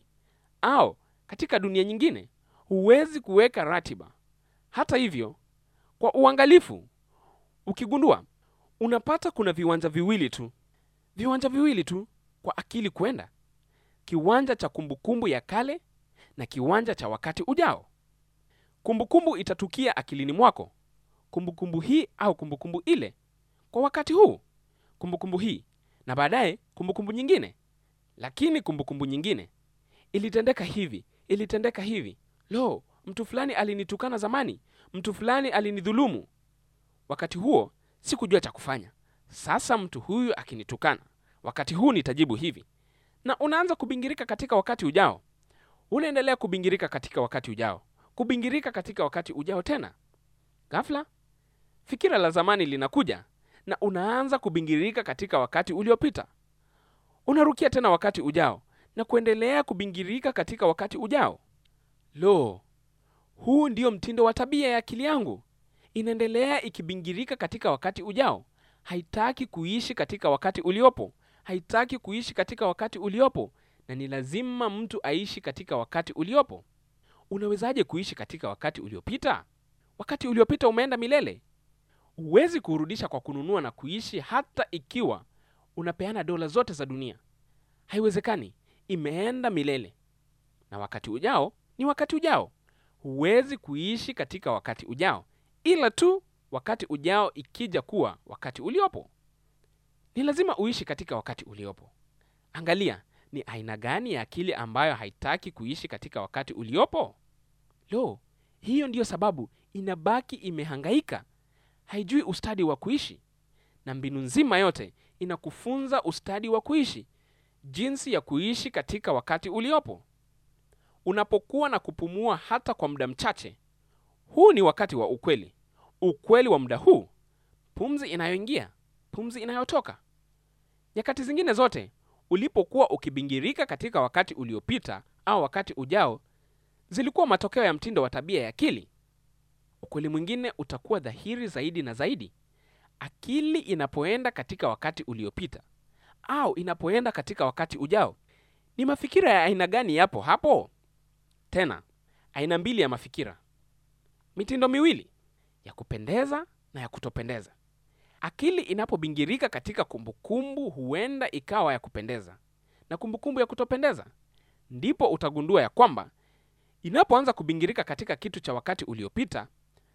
au katika dunia nyingine. Huwezi kuweka ratiba. Hata hivyo, kwa uangalifu, ukigundua, unapata kuna viwanja viwili tu. Viwanja viwili tu kwa akili kwenda. Kiwanja cha kumbukumbu ya kale na kiwanja cha wakati ujao. Kumbukumbu itatukia akilini mwako. Kumbukumbu hii au kumbukumbu ile kwa wakati huu. Kumbukumbu hii na baadaye kumbukumbu nyingine. Lakini kumbukumbu nyingine ilitendeka hivi, ilitendeka hivi. Lo, mtu fulani alinitukana zamani. Mtu fulani alinidhulumu. Wakati huo sikujua cha kufanya. Sasa mtu huyu akinitukana, wakati huu nitajibu hivi. Na unaanza kubingirika katika wakati ujao. Unaendelea kubingirika katika wakati ujao. Kubingirika katika wakati ujao tena. Ghafla, fikira la zamani linakuja na unaanza kubingirika katika wakati uliopita. Unarukia tena wakati ujao na kuendelea kubingirika katika wakati ujao. Lo, huu ndio mtindo wa tabia ya akili yangu. Inaendelea ikibingirika katika wakati ujao. Haitaki kuishi katika wakati uliopo. Haitaki kuishi katika wakati uliopo. Na ni lazima mtu aishi katika wakati uliopo. Unawezaje kuishi katika wakati uliopita? Wakati uliopita umeenda milele. Huwezi kurudisha kwa kununua na kuishi hata ikiwa unapeana dola zote za dunia. Haiwezekani. Imeenda milele. Na wakati ujao ni wakati ujao. Huwezi kuishi katika wakati ujao, ila tu wakati ujao ikija kuwa wakati uliopo. Ni lazima uishi katika wakati uliopo. Angalia, ni aina gani ya akili ambayo haitaki kuishi katika wakati uliopo? Lo, hiyo ndiyo sababu inabaki imehangaika. Haijui ustadi wa kuishi. Na mbinu nzima yote inakufunza ustadi wa kuishi. Jinsi ya kuishi katika wakati uliopo. Unapokuwa na kupumua hata kwa muda mchache, huu ni wakati wa ukweli. Ukweli wa muda huu, pumzi inayoingia, pumzi inayotoka. Nyakati zingine zote, ulipokuwa ukibingirika katika wakati uliopita au wakati ujao, zilikuwa matokeo ya mtindo wa tabia ya akili. Ukweli mwingine utakuwa dhahiri zaidi na zaidi. Akili inapoenda katika wakati uliopita au inapoenda katika wakati ujao, ni mafikira ya aina gani yapo hapo? Tena, aina mbili ya mafikira. Mitindo miwili, ya kupendeza na ya kutopendeza. Akili inapobingirika katika kumbukumbu huenda ikawa ya kupendeza na kumbukumbu ya kutopendeza. Ndipo utagundua ya kwamba inapoanza kubingirika katika kitu cha wakati uliopita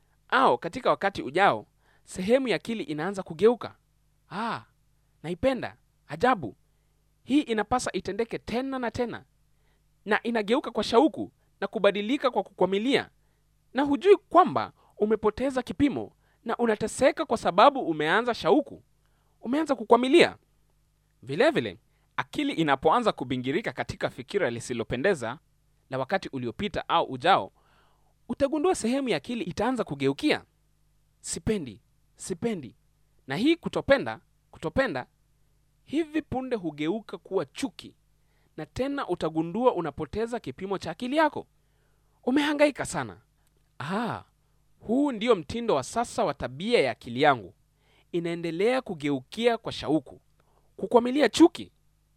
au katika wakati ujao, sehemu ya akili inaanza kugeuka. Ah, naipenda, ajabu. Hii inapasa itendeke tena na tena. Na inageuka kwa shauku na kubadilika kwa kukwamilia. Na hujui kwamba umepoteza kipimo na unateseka kwa sababu umeanza shauku. umeanza kukwamilia. Vile vile, akili inapoanza kubingirika katika fikira lisilopendeza la wakati uliopita au ujao, utagundua sehemu ya akili itaanza kugeukia sipendi, sipendi. Na hii kutopenda, kutopenda hivi punde hugeuka kuwa chuki, na tena utagundua unapoteza kipimo cha akili yako. Umehangaika sana. Ah, huu ndio mtindo wa sasa wa tabia ya akili yangu. Inaendelea kugeukia kwa shauku, kukwamilia chuki.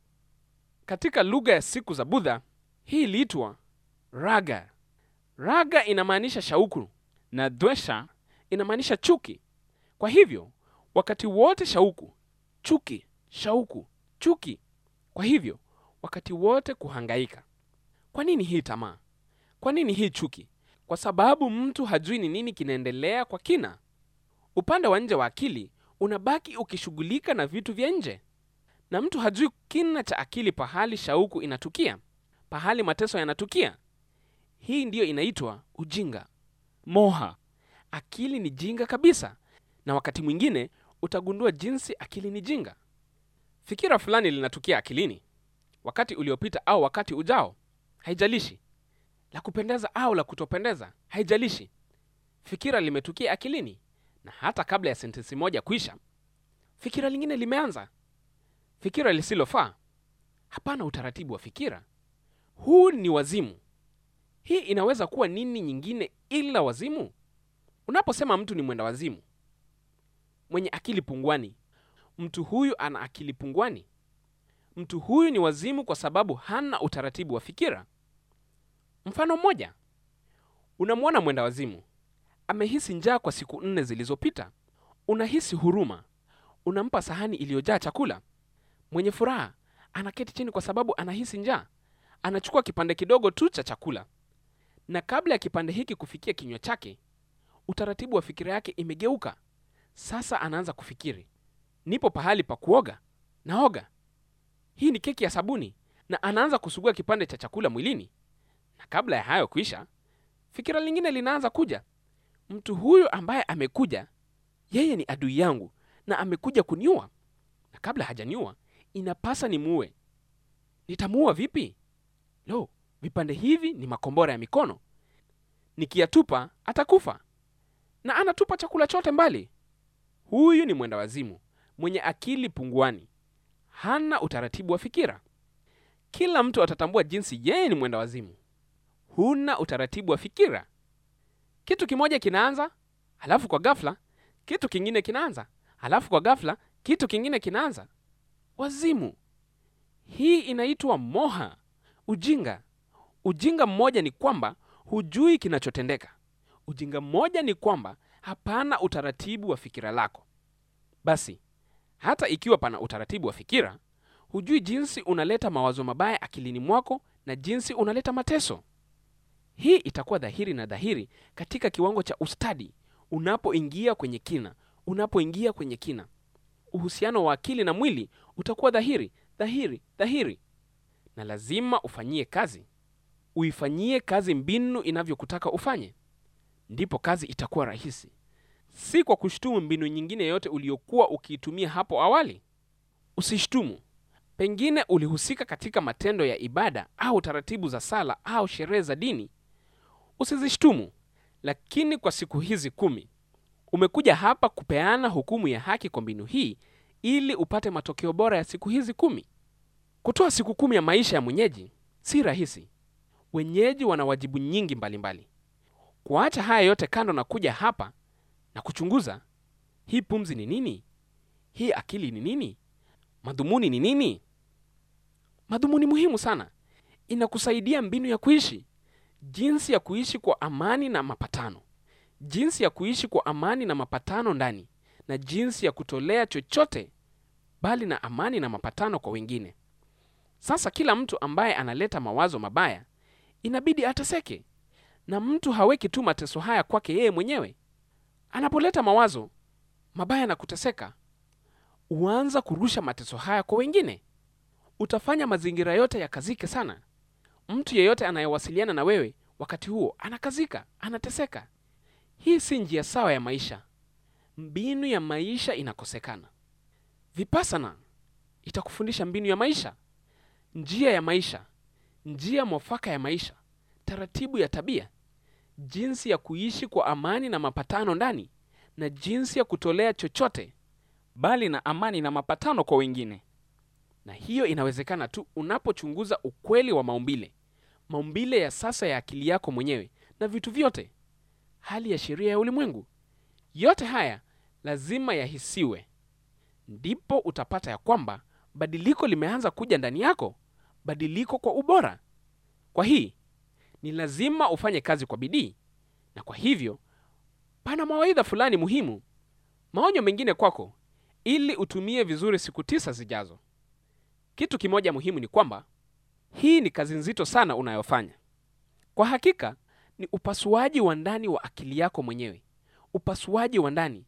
Katika lugha ya siku za Buddha, hii iliitwa raga. Raga inamaanisha shauku na dwesha inamaanisha chuki. Kwa hivyo, wakati wote shauku, chuki, shauku, chuki. Kwa hivyo, wakati wote kuhangaika. Kwa nini hii tamaa? Kwa nini hii chuki? Kwa sababu mtu hajui ni nini kinaendelea kwa kina. Upande wa nje wa akili unabaki ukishughulika na vitu vya nje. Na mtu hajui kina cha akili, pahali shauku inatukia, pahali mateso yanatukia. Hii ndiyo inaitwa ujinga, moha. Akili ni jinga kabisa, na wakati mwingine utagundua jinsi akili ni jinga. Fikira fulani linatukia akilini, wakati uliopita au wakati ujao, haijalishi. La kupendeza au la kutopendeza, haijalishi. Fikira limetukia akilini, na hata kabla ya sentensi moja kuisha, fikira lingine limeanza. Fikira lisilofaa. Hapana utaratibu wa fikira. Huu ni wazimu. Hii inaweza kuwa nini nyingine ila wazimu? Unaposema mtu ni mwenda wazimu, mwenye akili punguani, mtu huyu ana akili punguani. Mtu huyu ni wazimu kwa sababu hana utaratibu wa fikira. Mfano mmoja, unamwona mwenda wazimu, amehisi njaa kwa siku nne zilizopita. Unahisi huruma, unampa sahani iliyojaa chakula. Mwenye furaha anaketi chini kwa sababu anahisi njaa. Anachukua kipande kidogo tu cha chakula, na kabla ya kipande hiki kufikia kinywa chake, utaratibu wa fikira yake imegeuka. Sasa anaanza kufikiri, nipo pahali pa kuoga, naoga. Hii ni keki ya sabuni, na anaanza kusugua kipande cha chakula mwilini. Na kabla ya hayo kuisha, fikira lingine linaanza kuja. Mtu huyu ambaye amekuja, yeye ni adui yangu na amekuja kuniua. Na kabla hajaniua, inapasa nimuue. Nitamuua vipi? Lo, vipande hivi ni makombora ya mikono. Nikiyatupa atakufa. Na anatupa chakula chote mbali. Huyu ni mwenda wazimu, mwenye akili punguani. Hana utaratibu wa fikira. Kila mtu atatambua jinsi yeye ni mwenda wazimu. Huna utaratibu wa fikira. Kitu kimoja kinaanza, halafu kwa ghafla kitu kingine kinaanza, halafu kwa ghafla kitu kingine kinaanza. Wazimu. Hii inaitwa moha, ujinga. Ujinga mmoja ni kwamba hujui kinachotendeka. Ujinga mmoja ni kwamba hapana utaratibu wa fikira lako. Basi, hata ikiwa pana utaratibu wa fikira, hujui jinsi unaleta mawazo mabaya akilini mwako na jinsi unaleta mateso. Hii itakuwa dhahiri na dhahiri katika kiwango cha ustadi unapoingia kwenye kina, unapoingia kwenye kina. Uhusiano wa akili na mwili utakuwa dhahiri, dhahiri, dhahiri. Na lazima ufanyie kazi. Uifanyie kazi mbinu inavyokutaka ufanye. Ndipo kazi itakuwa rahisi. Si kwa kushtumu mbinu nyingine yote uliyokuwa ukiitumia hapo awali. Usishtumu. Pengine ulihusika katika matendo ya ibada au taratibu za sala au sherehe za dini. Usizishtumu. Lakini kwa siku hizi kumi, umekuja hapa kupeana hukumu ya haki kwa mbinu hii ili upate matokeo bora ya siku hizi kumi. Kutoa siku kumi ya maisha ya mwenyeji si rahisi. Wenyeji wana wajibu nyingi mbalimbali mbali. Kuacha haya yote kando na kuja hapa na kuchunguza, hii pumzi ni nini? Hii akili ni nini? Madhumuni ni nini? Madhumuni muhimu sana. Inakusaidia mbinu ya kuishi, jinsi ya kuishi kwa amani na mapatano, jinsi ya kuishi kwa amani na mapatano ndani, na jinsi ya kutolea chochote bali na amani na mapatano kwa wengine. Sasa kila mtu ambaye analeta mawazo mabaya inabidi ateseke, na mtu haweki tu mateso haya kwake yeye mwenyewe. Anapoleta mawazo mabaya na kuteseka, uanza kurusha mateso haya kwa wengine. Utafanya mazingira yote yakazike sana. Mtu yeyote anayewasiliana na wewe wakati huo anakazika, anateseka. Hii si njia sawa ya maisha. Mbinu ya maisha inakosekana. Vipassana itakufundisha mbinu ya maisha, njia ya maisha, njia mwafaka ya maisha, taratibu ya tabia, jinsi ya kuishi kwa amani na mapatano ndani, na jinsi ya kutolea chochote bali na amani na mapatano kwa wengine. Na hiyo inawezekana tu unapochunguza ukweli wa maumbile, maumbile ya sasa ya akili yako mwenyewe na vitu vyote, hali ya sheria ya ulimwengu. Yote haya lazima yahisiwe. Ndipo utapata ya kwamba badiliko limeanza kuja ndani yako, badiliko kwa ubora. Kwa hii ni lazima ufanye kazi kwa bidii, na kwa hivyo pana mawaidha fulani muhimu, maonyo mengine kwako, ili utumie vizuri siku tisa zijazo. Kitu kimoja muhimu ni kwamba hii ni kazi nzito sana unayofanya. Kwa hakika ni upasuaji wa ndani wa akili yako mwenyewe, upasuaji wa ndani.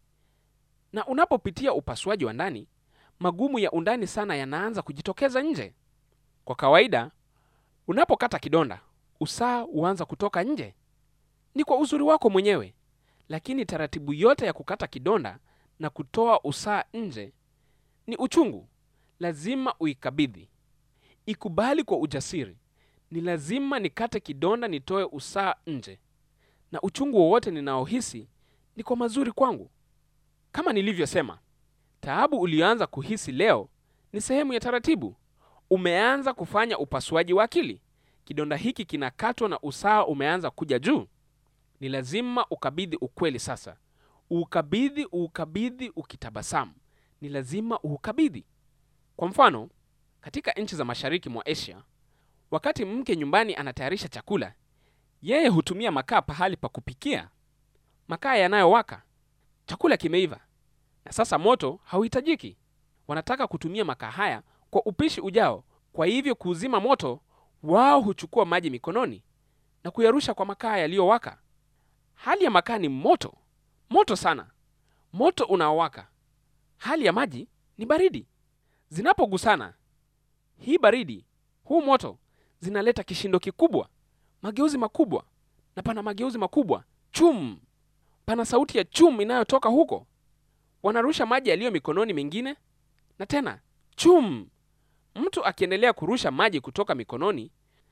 Na unapopitia upasuaji wa ndani, magumu ya undani sana yanaanza kujitokeza nje. Kwa kawaida, unapokata kidonda, usaha huanza kutoka nje. Ni kwa uzuri wako mwenyewe, lakini taratibu yote ya kukata kidonda na kutoa usaha nje ni uchungu. Lazima uikabidhi. Ikubali kwa ujasiri. Ni lazima nikate kidonda nitoe usaha nje. Na uchungu wowote ninaohisi ni kwa mazuri kwangu. Kama nilivyosema, taabu ulioanza kuhisi leo ni sehemu ya taratibu. Umeanza kufanya upasuaji wa akili. Kidonda hiki kinakatwa na usaha umeanza kuja juu. Ni lazima ukabidhi ukweli sasa. Ukabidhi, ukabidhi ukitabasamu. Ni lazima ukabidhi. Kwa mfano, katika nchi za mashariki mwa Asia, wakati mke nyumbani anatayarisha chakula, yeye hutumia makaa pahali pa kupikia. Makaa yanayowaka. Chakula kimeiva, na sasa moto hauhitajiki. Wanataka kutumia makaa haya kwa upishi ujao. Kwa hivyo kuuzima moto, wao huchukua maji mikononi na kuyarusha kwa makaa yaliyowaka. Hali ya makaa ni moto, moto sana, moto unaowaka. Hali ya maji ni baridi. Zinapogusana, hii baridi, huu moto, zinaleta kishindo kikubwa, mageuzi makubwa, na pana mageuzi makubwa, chum. Pana sauti ya chum inayotoka huko. Wanarusha maji yaliyo mikononi mengine, na tena chum. Mtu akiendelea kurusha maji kutoka mikononi,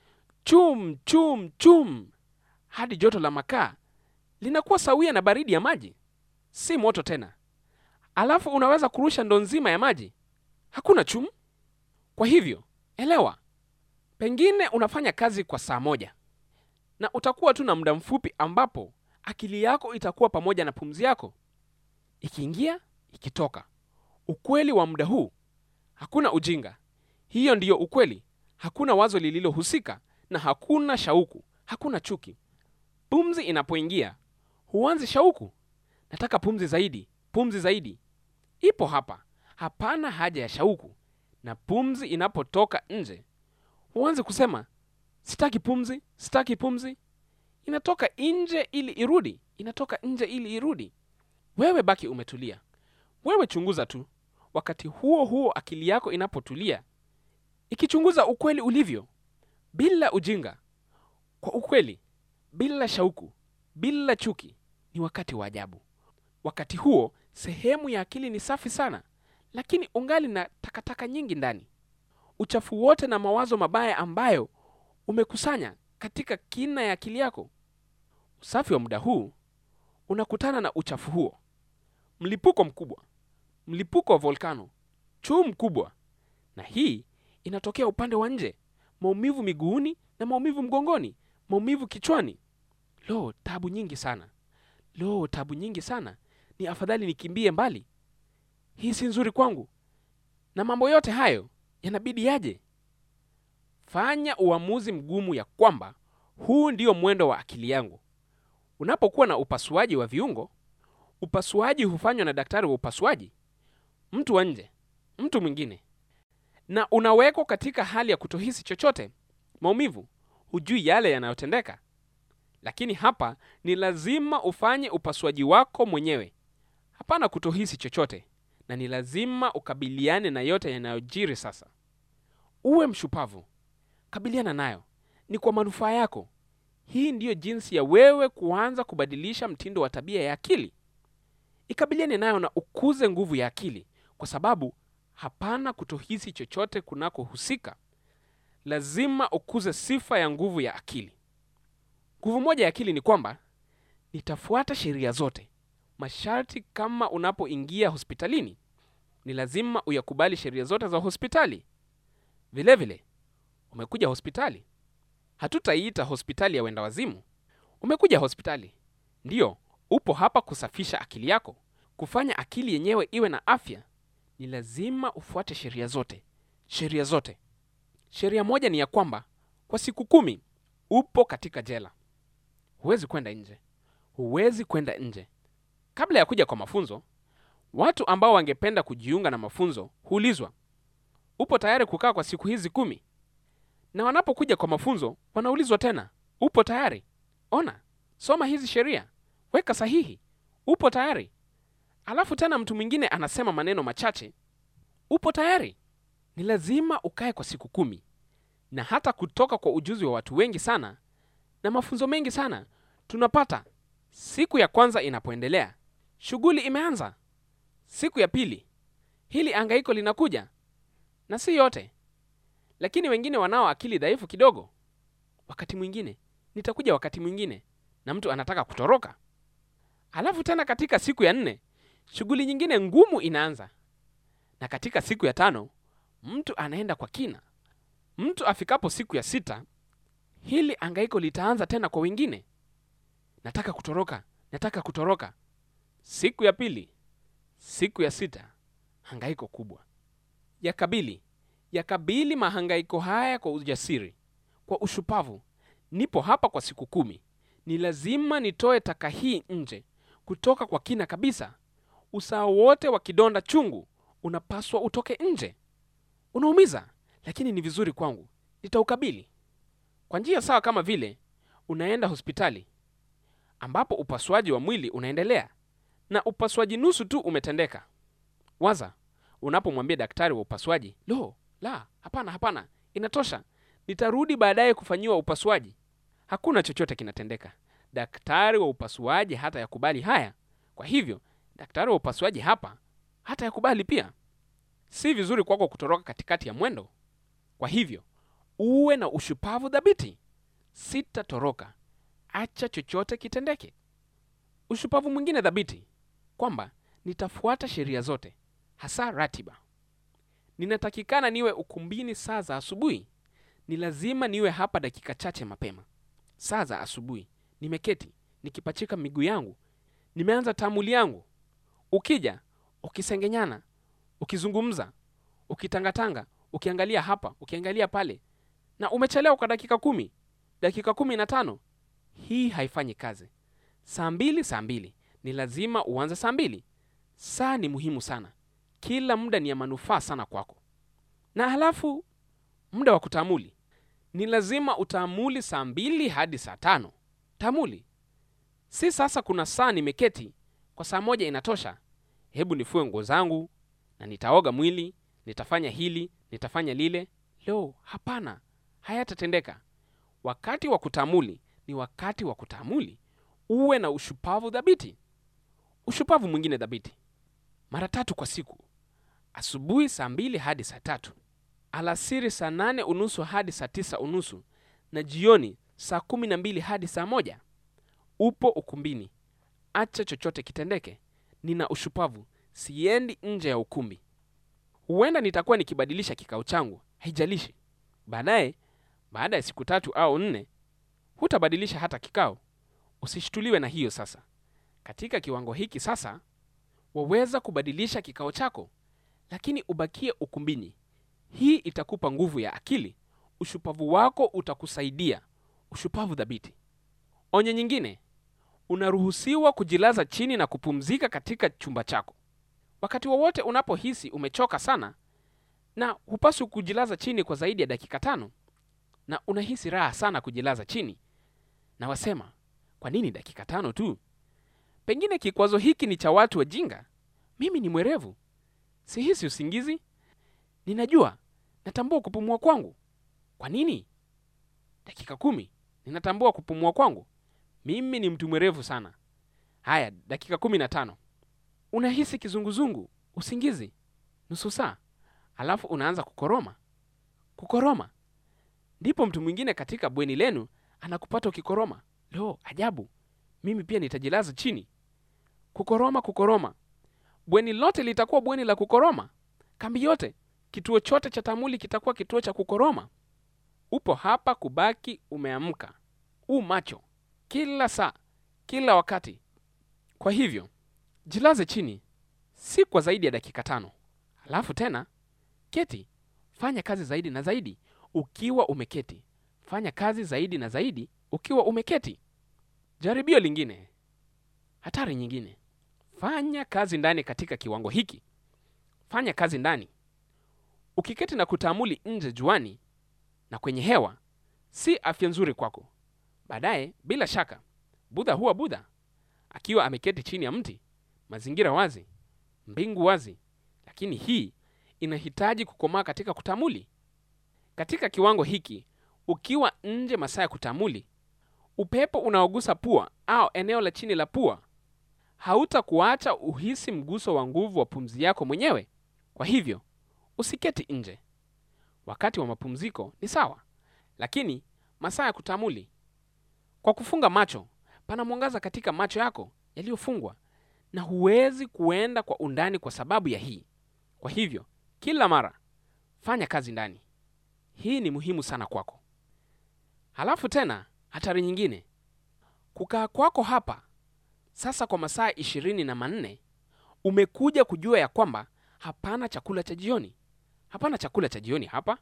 chum, chum, chum, hadi joto la makaa linakuwa sawia na baridi ya maji. Si moto tena. Alafu unaweza kurusha ndoo nzima ya maji. Hakuna chum. Kwa hivyo, elewa. Pengine unafanya kazi kwa saa moja, na utakuwa tu na muda mfupi ambapo akili yako itakuwa pamoja na pumzi yako, ikiingia, ikitoka. Ukweli wa muda huu, hakuna ujinga. Hiyo ndiyo ukweli. Hakuna wazo lililohusika, na hakuna shauku, hakuna chuki. Pumzi inapoingia, huanzi shauku. Nataka pumzi zaidi, pumzi zaidi. Ipo hapa. Hapana haja ya shauku. Na pumzi inapotoka nje, huanzi kusema, sitaki pumzi, sitaki pumzi. Inatoka nje ili irudi, inatoka nje ili irudi. Wewe baki umetulia. Wewe chunguza tu. Wakati huo huo akili yako inapotulia, ikichunguza ukweli ulivyo, bila ujinga, kwa ukweli, bila shauku, bila chuki, ni wakati wa ajabu. Wakati huo, sehemu ya akili ni safi sana, lakini ungali na takataka nyingi ndani. Uchafu wote na mawazo mabaya ambayo umekusanya katika kina ya akili yako. Usafi wa muda huu unakutana na uchafu huo. Mlipuko mkubwa, mlipuko wa volkano, chum mkubwa. Na hii inatokea upande wa nje, maumivu miguuni na maumivu mgongoni, maumivu kichwani. Lo, tabu nyingi sana. Lo, tabu nyingi sana. Ni afadhali nikimbie mbali. Hii si nzuri kwangu. Na mambo yote hayo yanabidi yaje. Fanya uamuzi mgumu ya kwamba huu ndio mwendo wa akili yangu. Unapokuwa na upasuaji wa viungo, upasuaji hufanywa na daktari wa upasuaji, mtu wa nje, mtu mwingine. Na unawekwa katika hali ya kutohisi chochote, maumivu, hujui yale yanayotendeka. Lakini hapa ni lazima ufanye upasuaji wako mwenyewe. Hapana kutohisi chochote, na ni lazima ukabiliane na yote yanayojiri sasa. Uwe mshupavu. Kabiliana nayo. Ni kwa manufaa yako. Hii ndiyo jinsi ya wewe kuanza kubadilisha mtindo wa tabia ya akili. Ikabiliane nayo na ukuze nguvu ya akili, kwa sababu hapana kutohisi chochote kunakohusika. Lazima ukuze sifa ya nguvu ya akili. Nguvu moja ya akili ni kwamba nitafuata sheria zote. Masharti kama unapoingia hospitalini, ni lazima uyakubali sheria zote za hospitali. Vile vile, umekuja hospitali. Hatutaiita hospitali ya wenda wazimu. Umekuja hospitali. Ndiyo, upo hapa kusafisha akili yako, kufanya akili yenyewe iwe na afya. Ni lazima ufuate sheria zote. Sheria zote. Sheria moja ni ya kwamba kwa siku kumi upo katika jela. Huwezi kwenda nje. Huwezi kwenda nje. Kabla ya kuja kwa mafunzo, watu ambao wangependa kujiunga na mafunzo huulizwa, upo tayari kukaa kwa siku hizi kumi? Na wanapokuja kwa mafunzo, wanaulizwa tena, upo tayari? Ona, soma hizi sheria, weka sahihi, upo tayari? Alafu tena mtu mwingine anasema maneno machache, upo tayari? Ni lazima ukae kwa siku kumi. Na hata kutoka kwa ujuzi wa watu wengi sana na mafunzo mengi sana, tunapata siku ya kwanza inapoendelea, shughuli imeanza. Siku ya pili, hili hangaiko linakuja. Na si yote, lakini wengine wanao akili dhaifu kidogo. Wakati mwingine, nitakuja wakati mwingine, na mtu anataka kutoroka. Alafu tena katika siku ya nne, shughuli nyingine ngumu inaanza. Na katika siku ya tano, mtu anaenda kwa kina. Mtu afikapo siku ya sita, hili hangaiko litaanza tena kwa wengine. Nataka kutoroka, nataka kutoroka. Siku ya pili, siku ya sita, hangaiko kubwa. Yakabili, yakabili mahangaiko haya kwa ujasiri, kwa ushupavu. Nipo hapa kwa siku kumi. Ni lazima nitoe taka hii nje, kutoka kwa kina kabisa. Usaha wote wa kidonda chungu unapaswa utoke nje. Unaumiza, lakini ni vizuri kwangu. Nitaukabili. Kwa njia sawa kama vile unaenda hospitali ambapo upasuaji wa mwili unaendelea na upasuaji nusu tu umetendeka. Waza, unapomwambia daktari wa upasuaji, "Lo, la, hapana, hapana, inatosha. Nitarudi baadaye kufanyiwa upasuaji." Hakuna chochote kinatendeka. Daktari wa upasuaji hata yakubali haya. Kwa hivyo, daktari wa upasuaji hapa hata yakubali pia. Si vizuri kwako kutoroka katikati ya mwendo. Kwa hivyo, uwe na ushupavu dhabiti. Sitatoroka. Acha chochote kitendeke. Ushupavu mwingine dhabiti, kwamba nitafuata sheria zote, hasa ratiba. Ninatakikana niwe ukumbini saa za asubuhi. Ni lazima niwe hapa dakika chache mapema. Saa za asubuhi, nimeketi, nikipachika miguu yangu, nimeanza tamuli yangu. Ukija, ukisengenyana, ukizungumza, ukitangatanga, ukiangalia hapa, ukiangalia pale, na umechelewa kwa dakika kumi, dakika kumi na tano, hii haifanyi kazi. Saa mbili, saa mbili, ni lazima uanze saa mbili. Saa ni muhimu sana. Kila muda ni ya manufaa sana kwako. Na halafu, muda wa kutamuli. Ni lazima utamuli saa mbili hadi saa tano. Tamuli. Si sasa kuna saa nimeketi, kwa saa moja inatosha. Hebu nifue nguo zangu, na nitaoga mwili, nitafanya hili, nitafanya lile. Lo, hapana, hayatatendeka. Wakati wa kutamuli ni wakati wa kutamuli. Uwe na ushupavu dhabiti. Ushupavu mwingine dhabiti, mara tatu kwa siku. Asubuhi saa mbili hadi saa tatu, alasiri saa nane unusu hadi saa tisa unusu, na jioni saa kumi na mbili hadi saa moja. Upo ukumbini. Acha chochote kitendeke. Nina ushupavu. Siendi nje ya ukumbi. Huenda nitakuwa nikibadilisha kikao changu. Haijalishi. Baadaye, baada ya siku tatu au nne, hutabadilisha hata kikao. Usishtuliwe na hiyo sasa. Katika kiwango hiki sasa, waweza kubadilisha kikao chako, lakini ubakie ukumbini. Hii itakupa nguvu ya akili. Ushupavu wako utakusaidia. Ushupavu dhabiti. Onyo nyingine, unaruhusiwa kujilaza chini na kupumzika katika chumba chako. Wakati wowote unapohisi umechoka sana, na hupaswi kujilaza chini kwa zaidi ya dakika tano, na unahisi raha sana kujilaza chini, na wasema, kwa nini dakika tano tu? Pengine kikwazo hiki ni cha watu wajinga. Mimi ni mwerevu. Sihisi usingizi. Ninajua, natambua kupumua kwangu. Kwa nini? Dakika kumi, ninatambua kupumua kwangu. Mimi ni mtu mwerevu sana. Haya, dakika kumi na tano. Unahisi kizunguzungu, usingizi, nusu saa. Alafu unaanza kukoroma. Kukoroma. Ndipo mtu mwingine katika bweni lenu anakupata ukikoroma. Lo, ajabu. Mimi pia nitajilaza chini. Kukoroma, kukoroma. Bweni lote litakuwa bweni la kukoroma. Kambi yote, kituo chote cha Tamuli kitakuwa kituo cha kukoroma. Upo hapa kubaki umeamka. U macho. Kila saa, kila wakati. Kwa hivyo, jilaze chini. Si kwa zaidi ya dakika tano. Alafu tena, keti. Fanya kazi zaidi na zaidi ukiwa umeketi. Fanya kazi zaidi na zaidi ukiwa umeketi. Jaribio lingine. Hatari nyingine. Fanya kazi ndani katika kiwango hiki. Fanya kazi ndani. Ukiketi na kutamuli nje juani na kwenye hewa, si afya nzuri kwako. Baadaye, bila shaka, Budha huwa Budha. Akiwa ameketi chini ya mti, mazingira wazi, mbingu wazi. Lakini hii inahitaji kukomaa katika kutamuli. Katika kiwango hiki, ukiwa nje masaa ya kutamuli, upepo unaogusa pua au eneo la chini la pua hautakuacha uhisi mguso wa nguvu wa pumzi yako mwenyewe. Kwa hivyo, usiketi nje. Wakati wa mapumziko ni sawa, lakini masaa ya kutamuli, kwa kufunga macho, pana mwangaza katika macho yako yaliyofungwa na huwezi kuenda kwa undani kwa sababu ya hii. Kwa hivyo, kila mara fanya kazi ndani. Hii ni muhimu sana kwako. Halafu tena, hatari nyingine. Kukaa kwako hapa sasa kwa masaa ishirini na manne, umekuja kujua ya kwamba hapana chakula cha jioni. Hapana chakula cha jioni hapa.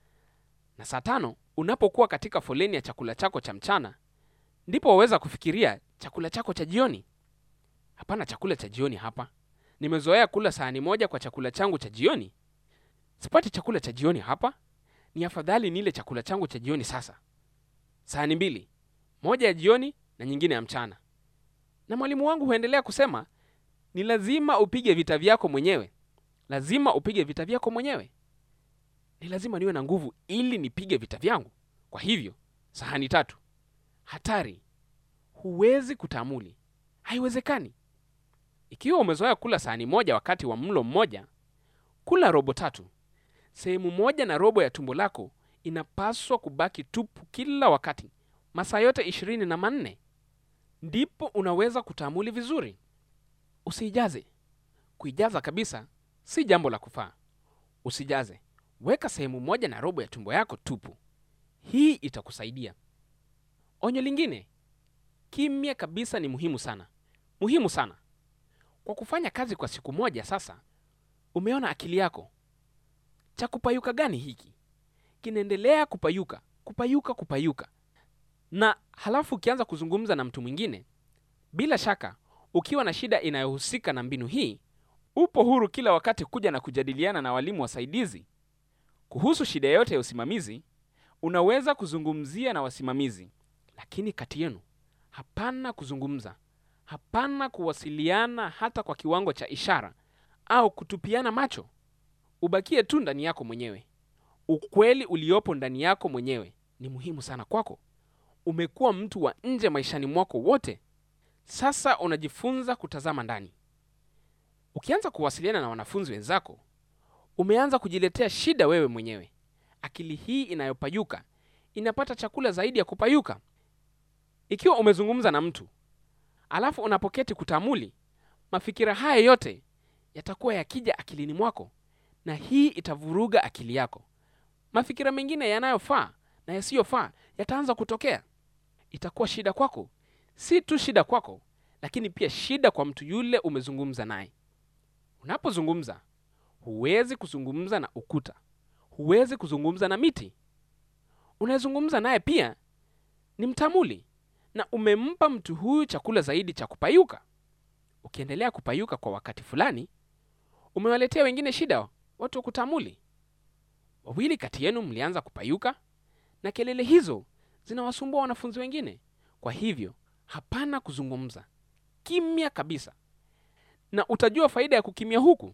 Na saa tano, unapokuwa katika foleni ya chakula chako cha mchana, ndipo waweza kufikiria chakula chako cha jioni. Hapana chakula cha jioni hapa. Nimezoea kula sahani moja kwa chakula changu cha jioni. Sipati chakula cha jioni hapa. Ni afadhali nile chakula changu cha jioni sasa. Sahani mbili, moja ya jioni na nyingine ya mchana. Na mwalimu wangu huendelea kusema, ni lazima upige vita vyako mwenyewe. Lazima upige vita vyako mwenyewe. Ni lazima niwe na nguvu ili nipige vita vyangu. Kwa hivyo, sahani tatu. Hatari. Huwezi kutamuli. Haiwezekani. Ikiwa umezoea kula sahani moja wakati wa mlo mmoja, kula robo tatu. Sehemu moja na robo ya tumbo lako inapaswa kubaki tupu kila wakati. Masaa yote ishirini na manne. Ndipo unaweza kutamuli vizuri. Usijaze. Kuijaza kabisa si jambo la kufaa. Usijaze. Weka sehemu moja na robo ya tumbo yako tupu. Hii itakusaidia. Onyo lingine. Kimya kabisa ni muhimu sana. Muhimu sana. Kwa kufanya kazi kwa siku moja sasa, umeona akili yako. Cha kupayuka gani hiki? Kinaendelea kupayuka, kupayuka, kupayuka. Na halafu ukianza kuzungumza na mtu mwingine, bila shaka, ukiwa na shida inayohusika na mbinu hii, upo huru kila wakati kuja na kujadiliana na walimu wasaidizi. Kuhusu shida yote ya usimamizi, unaweza kuzungumzia na wasimamizi. Lakini kati yenu, hapana kuzungumza. Hapana kuwasiliana hata kwa kiwango cha ishara au kutupiana macho. Ubakie tu ndani yako mwenyewe. Ukweli uliopo ndani yako mwenyewe ni muhimu sana kwako. Umekuwa mtu wa nje maishani mwako wote. Sasa unajifunza kutazama ndani. Ukianza kuwasiliana na wanafunzi wenzako, umeanza kujiletea shida wewe mwenyewe. Akili hii inayopayuka inapata chakula zaidi ya kupayuka. Ikiwa umezungumza na mtu, alafu unapoketi kutamuli, mafikira haya yote yatakuwa yakija akilini mwako, na hii itavuruga akili yako. Mafikira mengine yanayofaa na yasiyofaa yataanza kutokea. Itakuwa shida kwako. Si tu shida kwako, lakini pia shida kwa mtu yule umezungumza naye. Unapozungumza, huwezi kuzungumza na ukuta. Huwezi kuzungumza na miti. Unazungumza naye pia ni mtamuli, na umempa mtu huyu chakula zaidi cha kupayuka. Ukiendelea kupayuka kwa wakati fulani, umewaletea wengine shida, watu wa kutamuli. Wawili kati yenu mlianza kupayuka, na kelele hizo zinawasumbua wanafunzi wengine. Kwa hivyo, hapana kuzungumza. Kimya kabisa. Na utajua faida ya kukimya huku.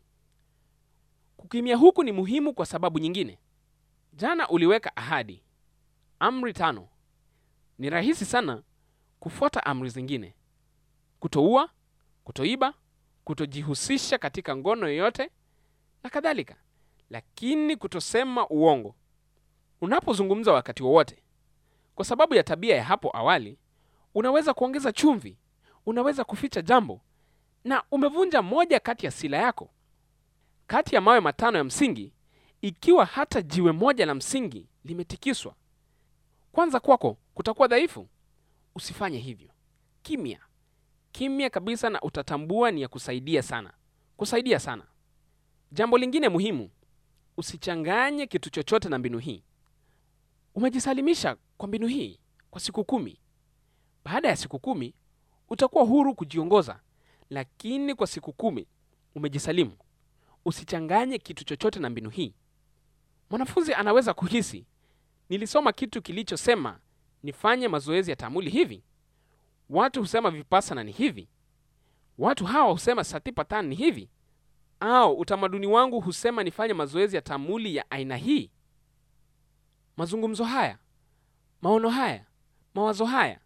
Kukimya huku ni muhimu kwa sababu nyingine. Jana uliweka ahadi. Amri tano. Ni rahisi sana kufuata amri zingine. Kutoua, kutoiba, kutojihusisha katika ngono yoyote na kadhalika. lakini kutosema uongo. Unapozungumza wakati wowote, kwa sababu ya tabia ya hapo awali, unaweza kuongeza chumvi, unaweza kuficha jambo, na umevunja moja kati ya sila yako. Kati ya mawe matano ya msingi, ikiwa hata jiwe moja la msingi limetikiswa, kwanza kwako kutakuwa dhaifu. Usifanye hivyo. Kimya. Kimya kabisa, na utatambua ni ya kusaidia sana. Kusaidia sana. Jambo lingine muhimu, usichanganye kitu chochote na mbinu hii. Umejisalimisha kwa mbinu hii kwa siku kumi. Baada ya siku kumi, utakuwa huru kujiongoza, lakini kwa siku kumi umejisalimu. Usichanganye kitu chochote na mbinu hii. Mwanafunzi anaweza kuhisi, nilisoma kitu kilichosema nifanye mazoezi ya taamuli hivi. Watu husema vipassana ni hivi. Watu hawa husema satipatthana ni hivi. Au utamaduni wangu husema nifanye mazoezi ya taamuli ya aina hii. Mazungumzo haya, maono haya, mawazo haya,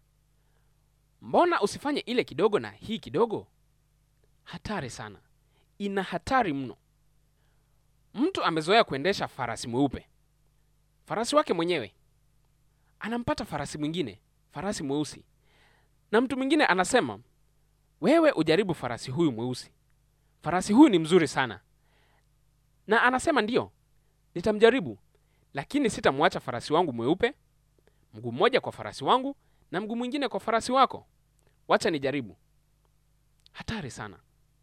mbona usifanye ile kidogo na hii kidogo? Hatari sana. Ina hatari mno. Mtu amezoea kuendesha farasi mweupe, farasi wake mwenyewe. Anampata farasi mwingine, farasi mweusi, na mtu mwingine anasema, wewe ujaribu farasi huyu mweusi, farasi huyu ni mzuri sana. Na anasema ndio, nitamjaribu, lakini sitamwacha farasi wangu mweupe. Mguu mmoja kwa farasi wangu na mguu mwingine kwa farasi wako. Wacha nijaribu. Hatari sana.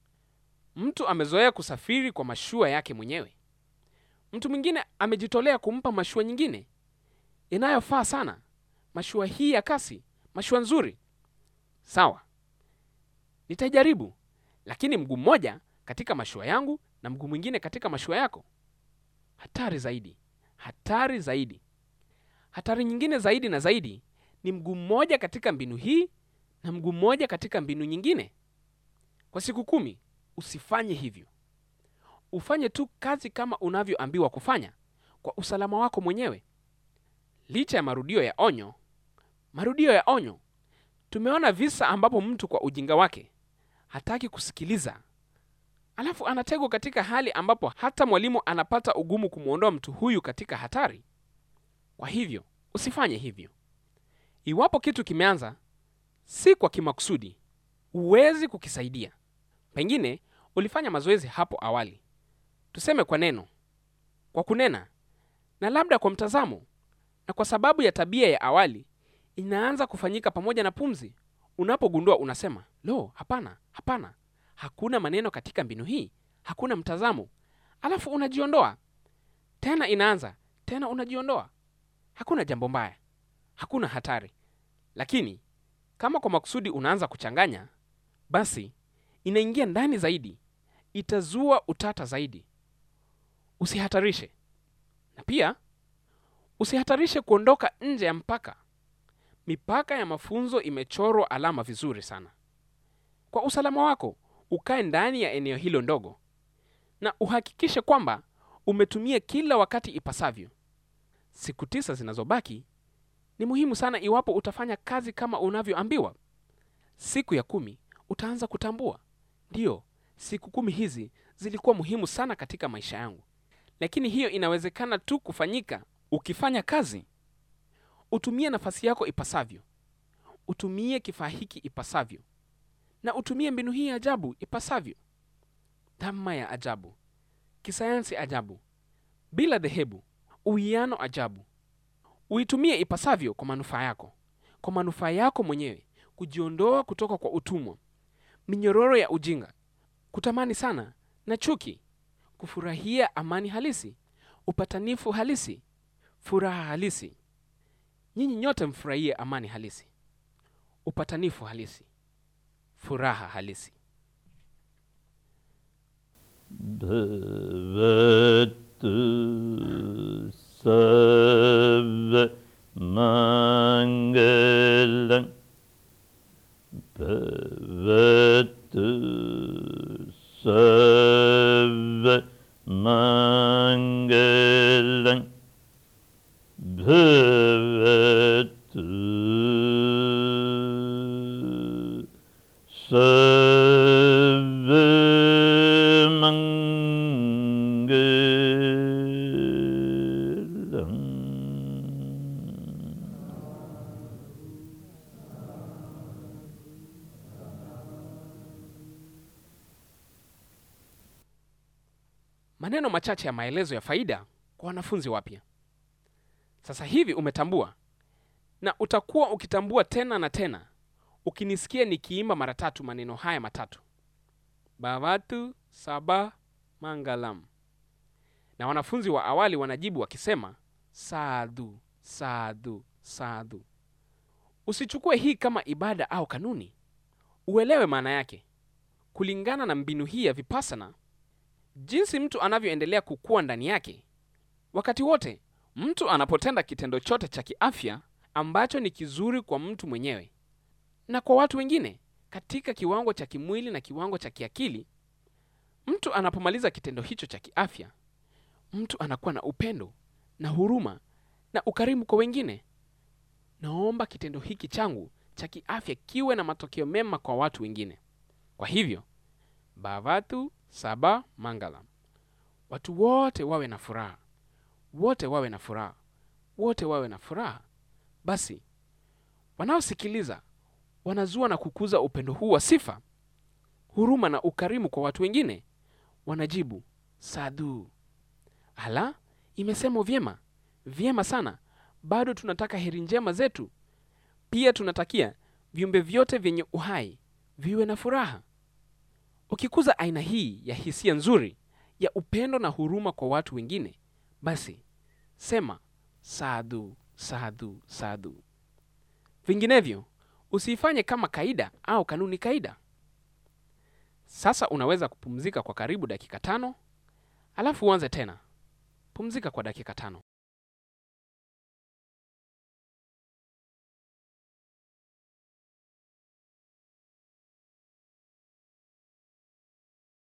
Mtu amezoea kusafiri kwa mashua yake mwenyewe. Mtu mwingine amejitolea kumpa mashua nyingine inayofaa sana, mashua hii ya kasi, mashua nzuri. Sawa, nitajaribu, lakini mguu mmoja katika mashua yangu na mguu mwingine katika mashua yako. Hatari zaidi, hatari zaidi. Hatari nyingine zaidi na zaidi ni mguu mmoja katika mbinu hii na mguu mmoja katika mbinu nyingine. Kwa siku kumi usifanye hivyo. Ufanye tu kazi kama unavyoambiwa kufanya, kwa usalama wako mwenyewe. Licha ya marudio ya onyo, marudio ya onyo, tumeona visa ambapo mtu kwa ujinga wake hataki kusikiliza, alafu anategwa katika hali ambapo hata mwalimu anapata ugumu kumuondoa mtu huyu katika hatari. Kwa hivyo usifanye hivyo. Iwapo kitu kimeanza si kwa kimakusudi, huwezi kukisaidia. Pengine ulifanya mazoezi hapo awali, tuseme kwa neno, kwa kunena, na labda kwa mtazamo, na kwa sababu ya tabia ya awali inaanza kufanyika pamoja na pumzi. Unapogundua unasema, lo, hapana, hapana, hakuna maneno katika mbinu hii, hakuna mtazamo. Alafu unajiondoa. Tena inaanza, tena unajiondoa. Hakuna jambo mbaya, hakuna hatari. Lakini kama kwa makusudi unaanza kuchanganya, basi inaingia ndani zaidi, itazua utata zaidi. Usihatarishe. Na pia usihatarishe kuondoka nje ya mpaka. Mipaka ya mafunzo imechorwa alama vizuri sana. Kwa usalama wako, ukae ndani ya eneo hilo ndogo, na uhakikishe kwamba umetumia kila wakati ipasavyo. Siku tisa zinazobaki ni muhimu sana iwapo utafanya kazi kama unavyoambiwa. Siku ya kumi utaanza kutambua, ndio, siku kumi hizi zilikuwa muhimu sana katika maisha yangu. Lakini hiyo inawezekana tu kufanyika ukifanya kazi. Utumie nafasi yako ipasavyo. Utumie kifaa hiki ipasavyo. Na utumie mbinu hii ajabu ipasavyo. Dhamma ya ajabu. Kisayansi ajabu. Bila dhehebu. Uwiano ajabu. Uitumie ipasavyo kwa manufaa yako. Kwa manufaa yako mwenyewe. Kujiondoa kutoka kwa utumwa, minyororo ya ujinga, kutamani sana na chuki, kufurahia amani halisi, upatanifu halisi, furaha halisi. Nyinyi nyote mfurahie amani halisi, upatanifu halisi, furaha halisi. Bhavatu sarva mangalam, bhavatu sarva mangalam, bhavatu sarva mangalam. Maneno machache ya maelezo ya faida kwa wanafunzi wapya. Sasa hivi umetambua, na utakuwa ukitambua tena na tena ukinisikia nikiimba mara tatu maneno haya matatu: Bhavatu Sabha Mangalam. Na wanafunzi wa awali wanajibu wakisema sadhu, sadhu, sadhu. Usichukue hii kama ibada au kanuni. Uelewe maana yake. Kulingana na mbinu hii ya Vipassana, jinsi mtu anavyoendelea kukua ndani yake, wakati wote mtu anapotenda kitendo chote cha kiafya ambacho ni kizuri kwa mtu mwenyewe na kwa watu wengine katika kiwango cha kimwili na kiwango cha kiakili, mtu anapomaliza kitendo hicho cha kiafya, mtu anakuwa na upendo na huruma na ukarimu kwa wengine. Naomba kitendo hiki changu cha kiafya kiwe na matokeo mema kwa watu wengine. Kwa hivyo, Bhavatu Sabha Mangalam. Watu wote wawe na furaha. Wote wawe na furaha. Wote wawe na furaha. Basi, wanaosikiliza wanazua na kukuza upendo huu wa sifa, huruma na ukarimu kwa watu wengine, wanajibu sadhu. Ala, imesemwa vyema. Vyema sana. Bado tunataka heri njema zetu. Pia tunatakia viumbe vyote vyenye uhai viwe na furaha. Ukikuza aina hii ya hisia nzuri ya upendo na huruma kwa watu wengine, basi sema sadhu, sadhu, sadhu. Vinginevyo, usifanye kama kaida au kanuni kaida. Sasa unaweza kupumzika kwa karibu dakika tano, alafu uanze tena. Pumzika kwa dakika tano.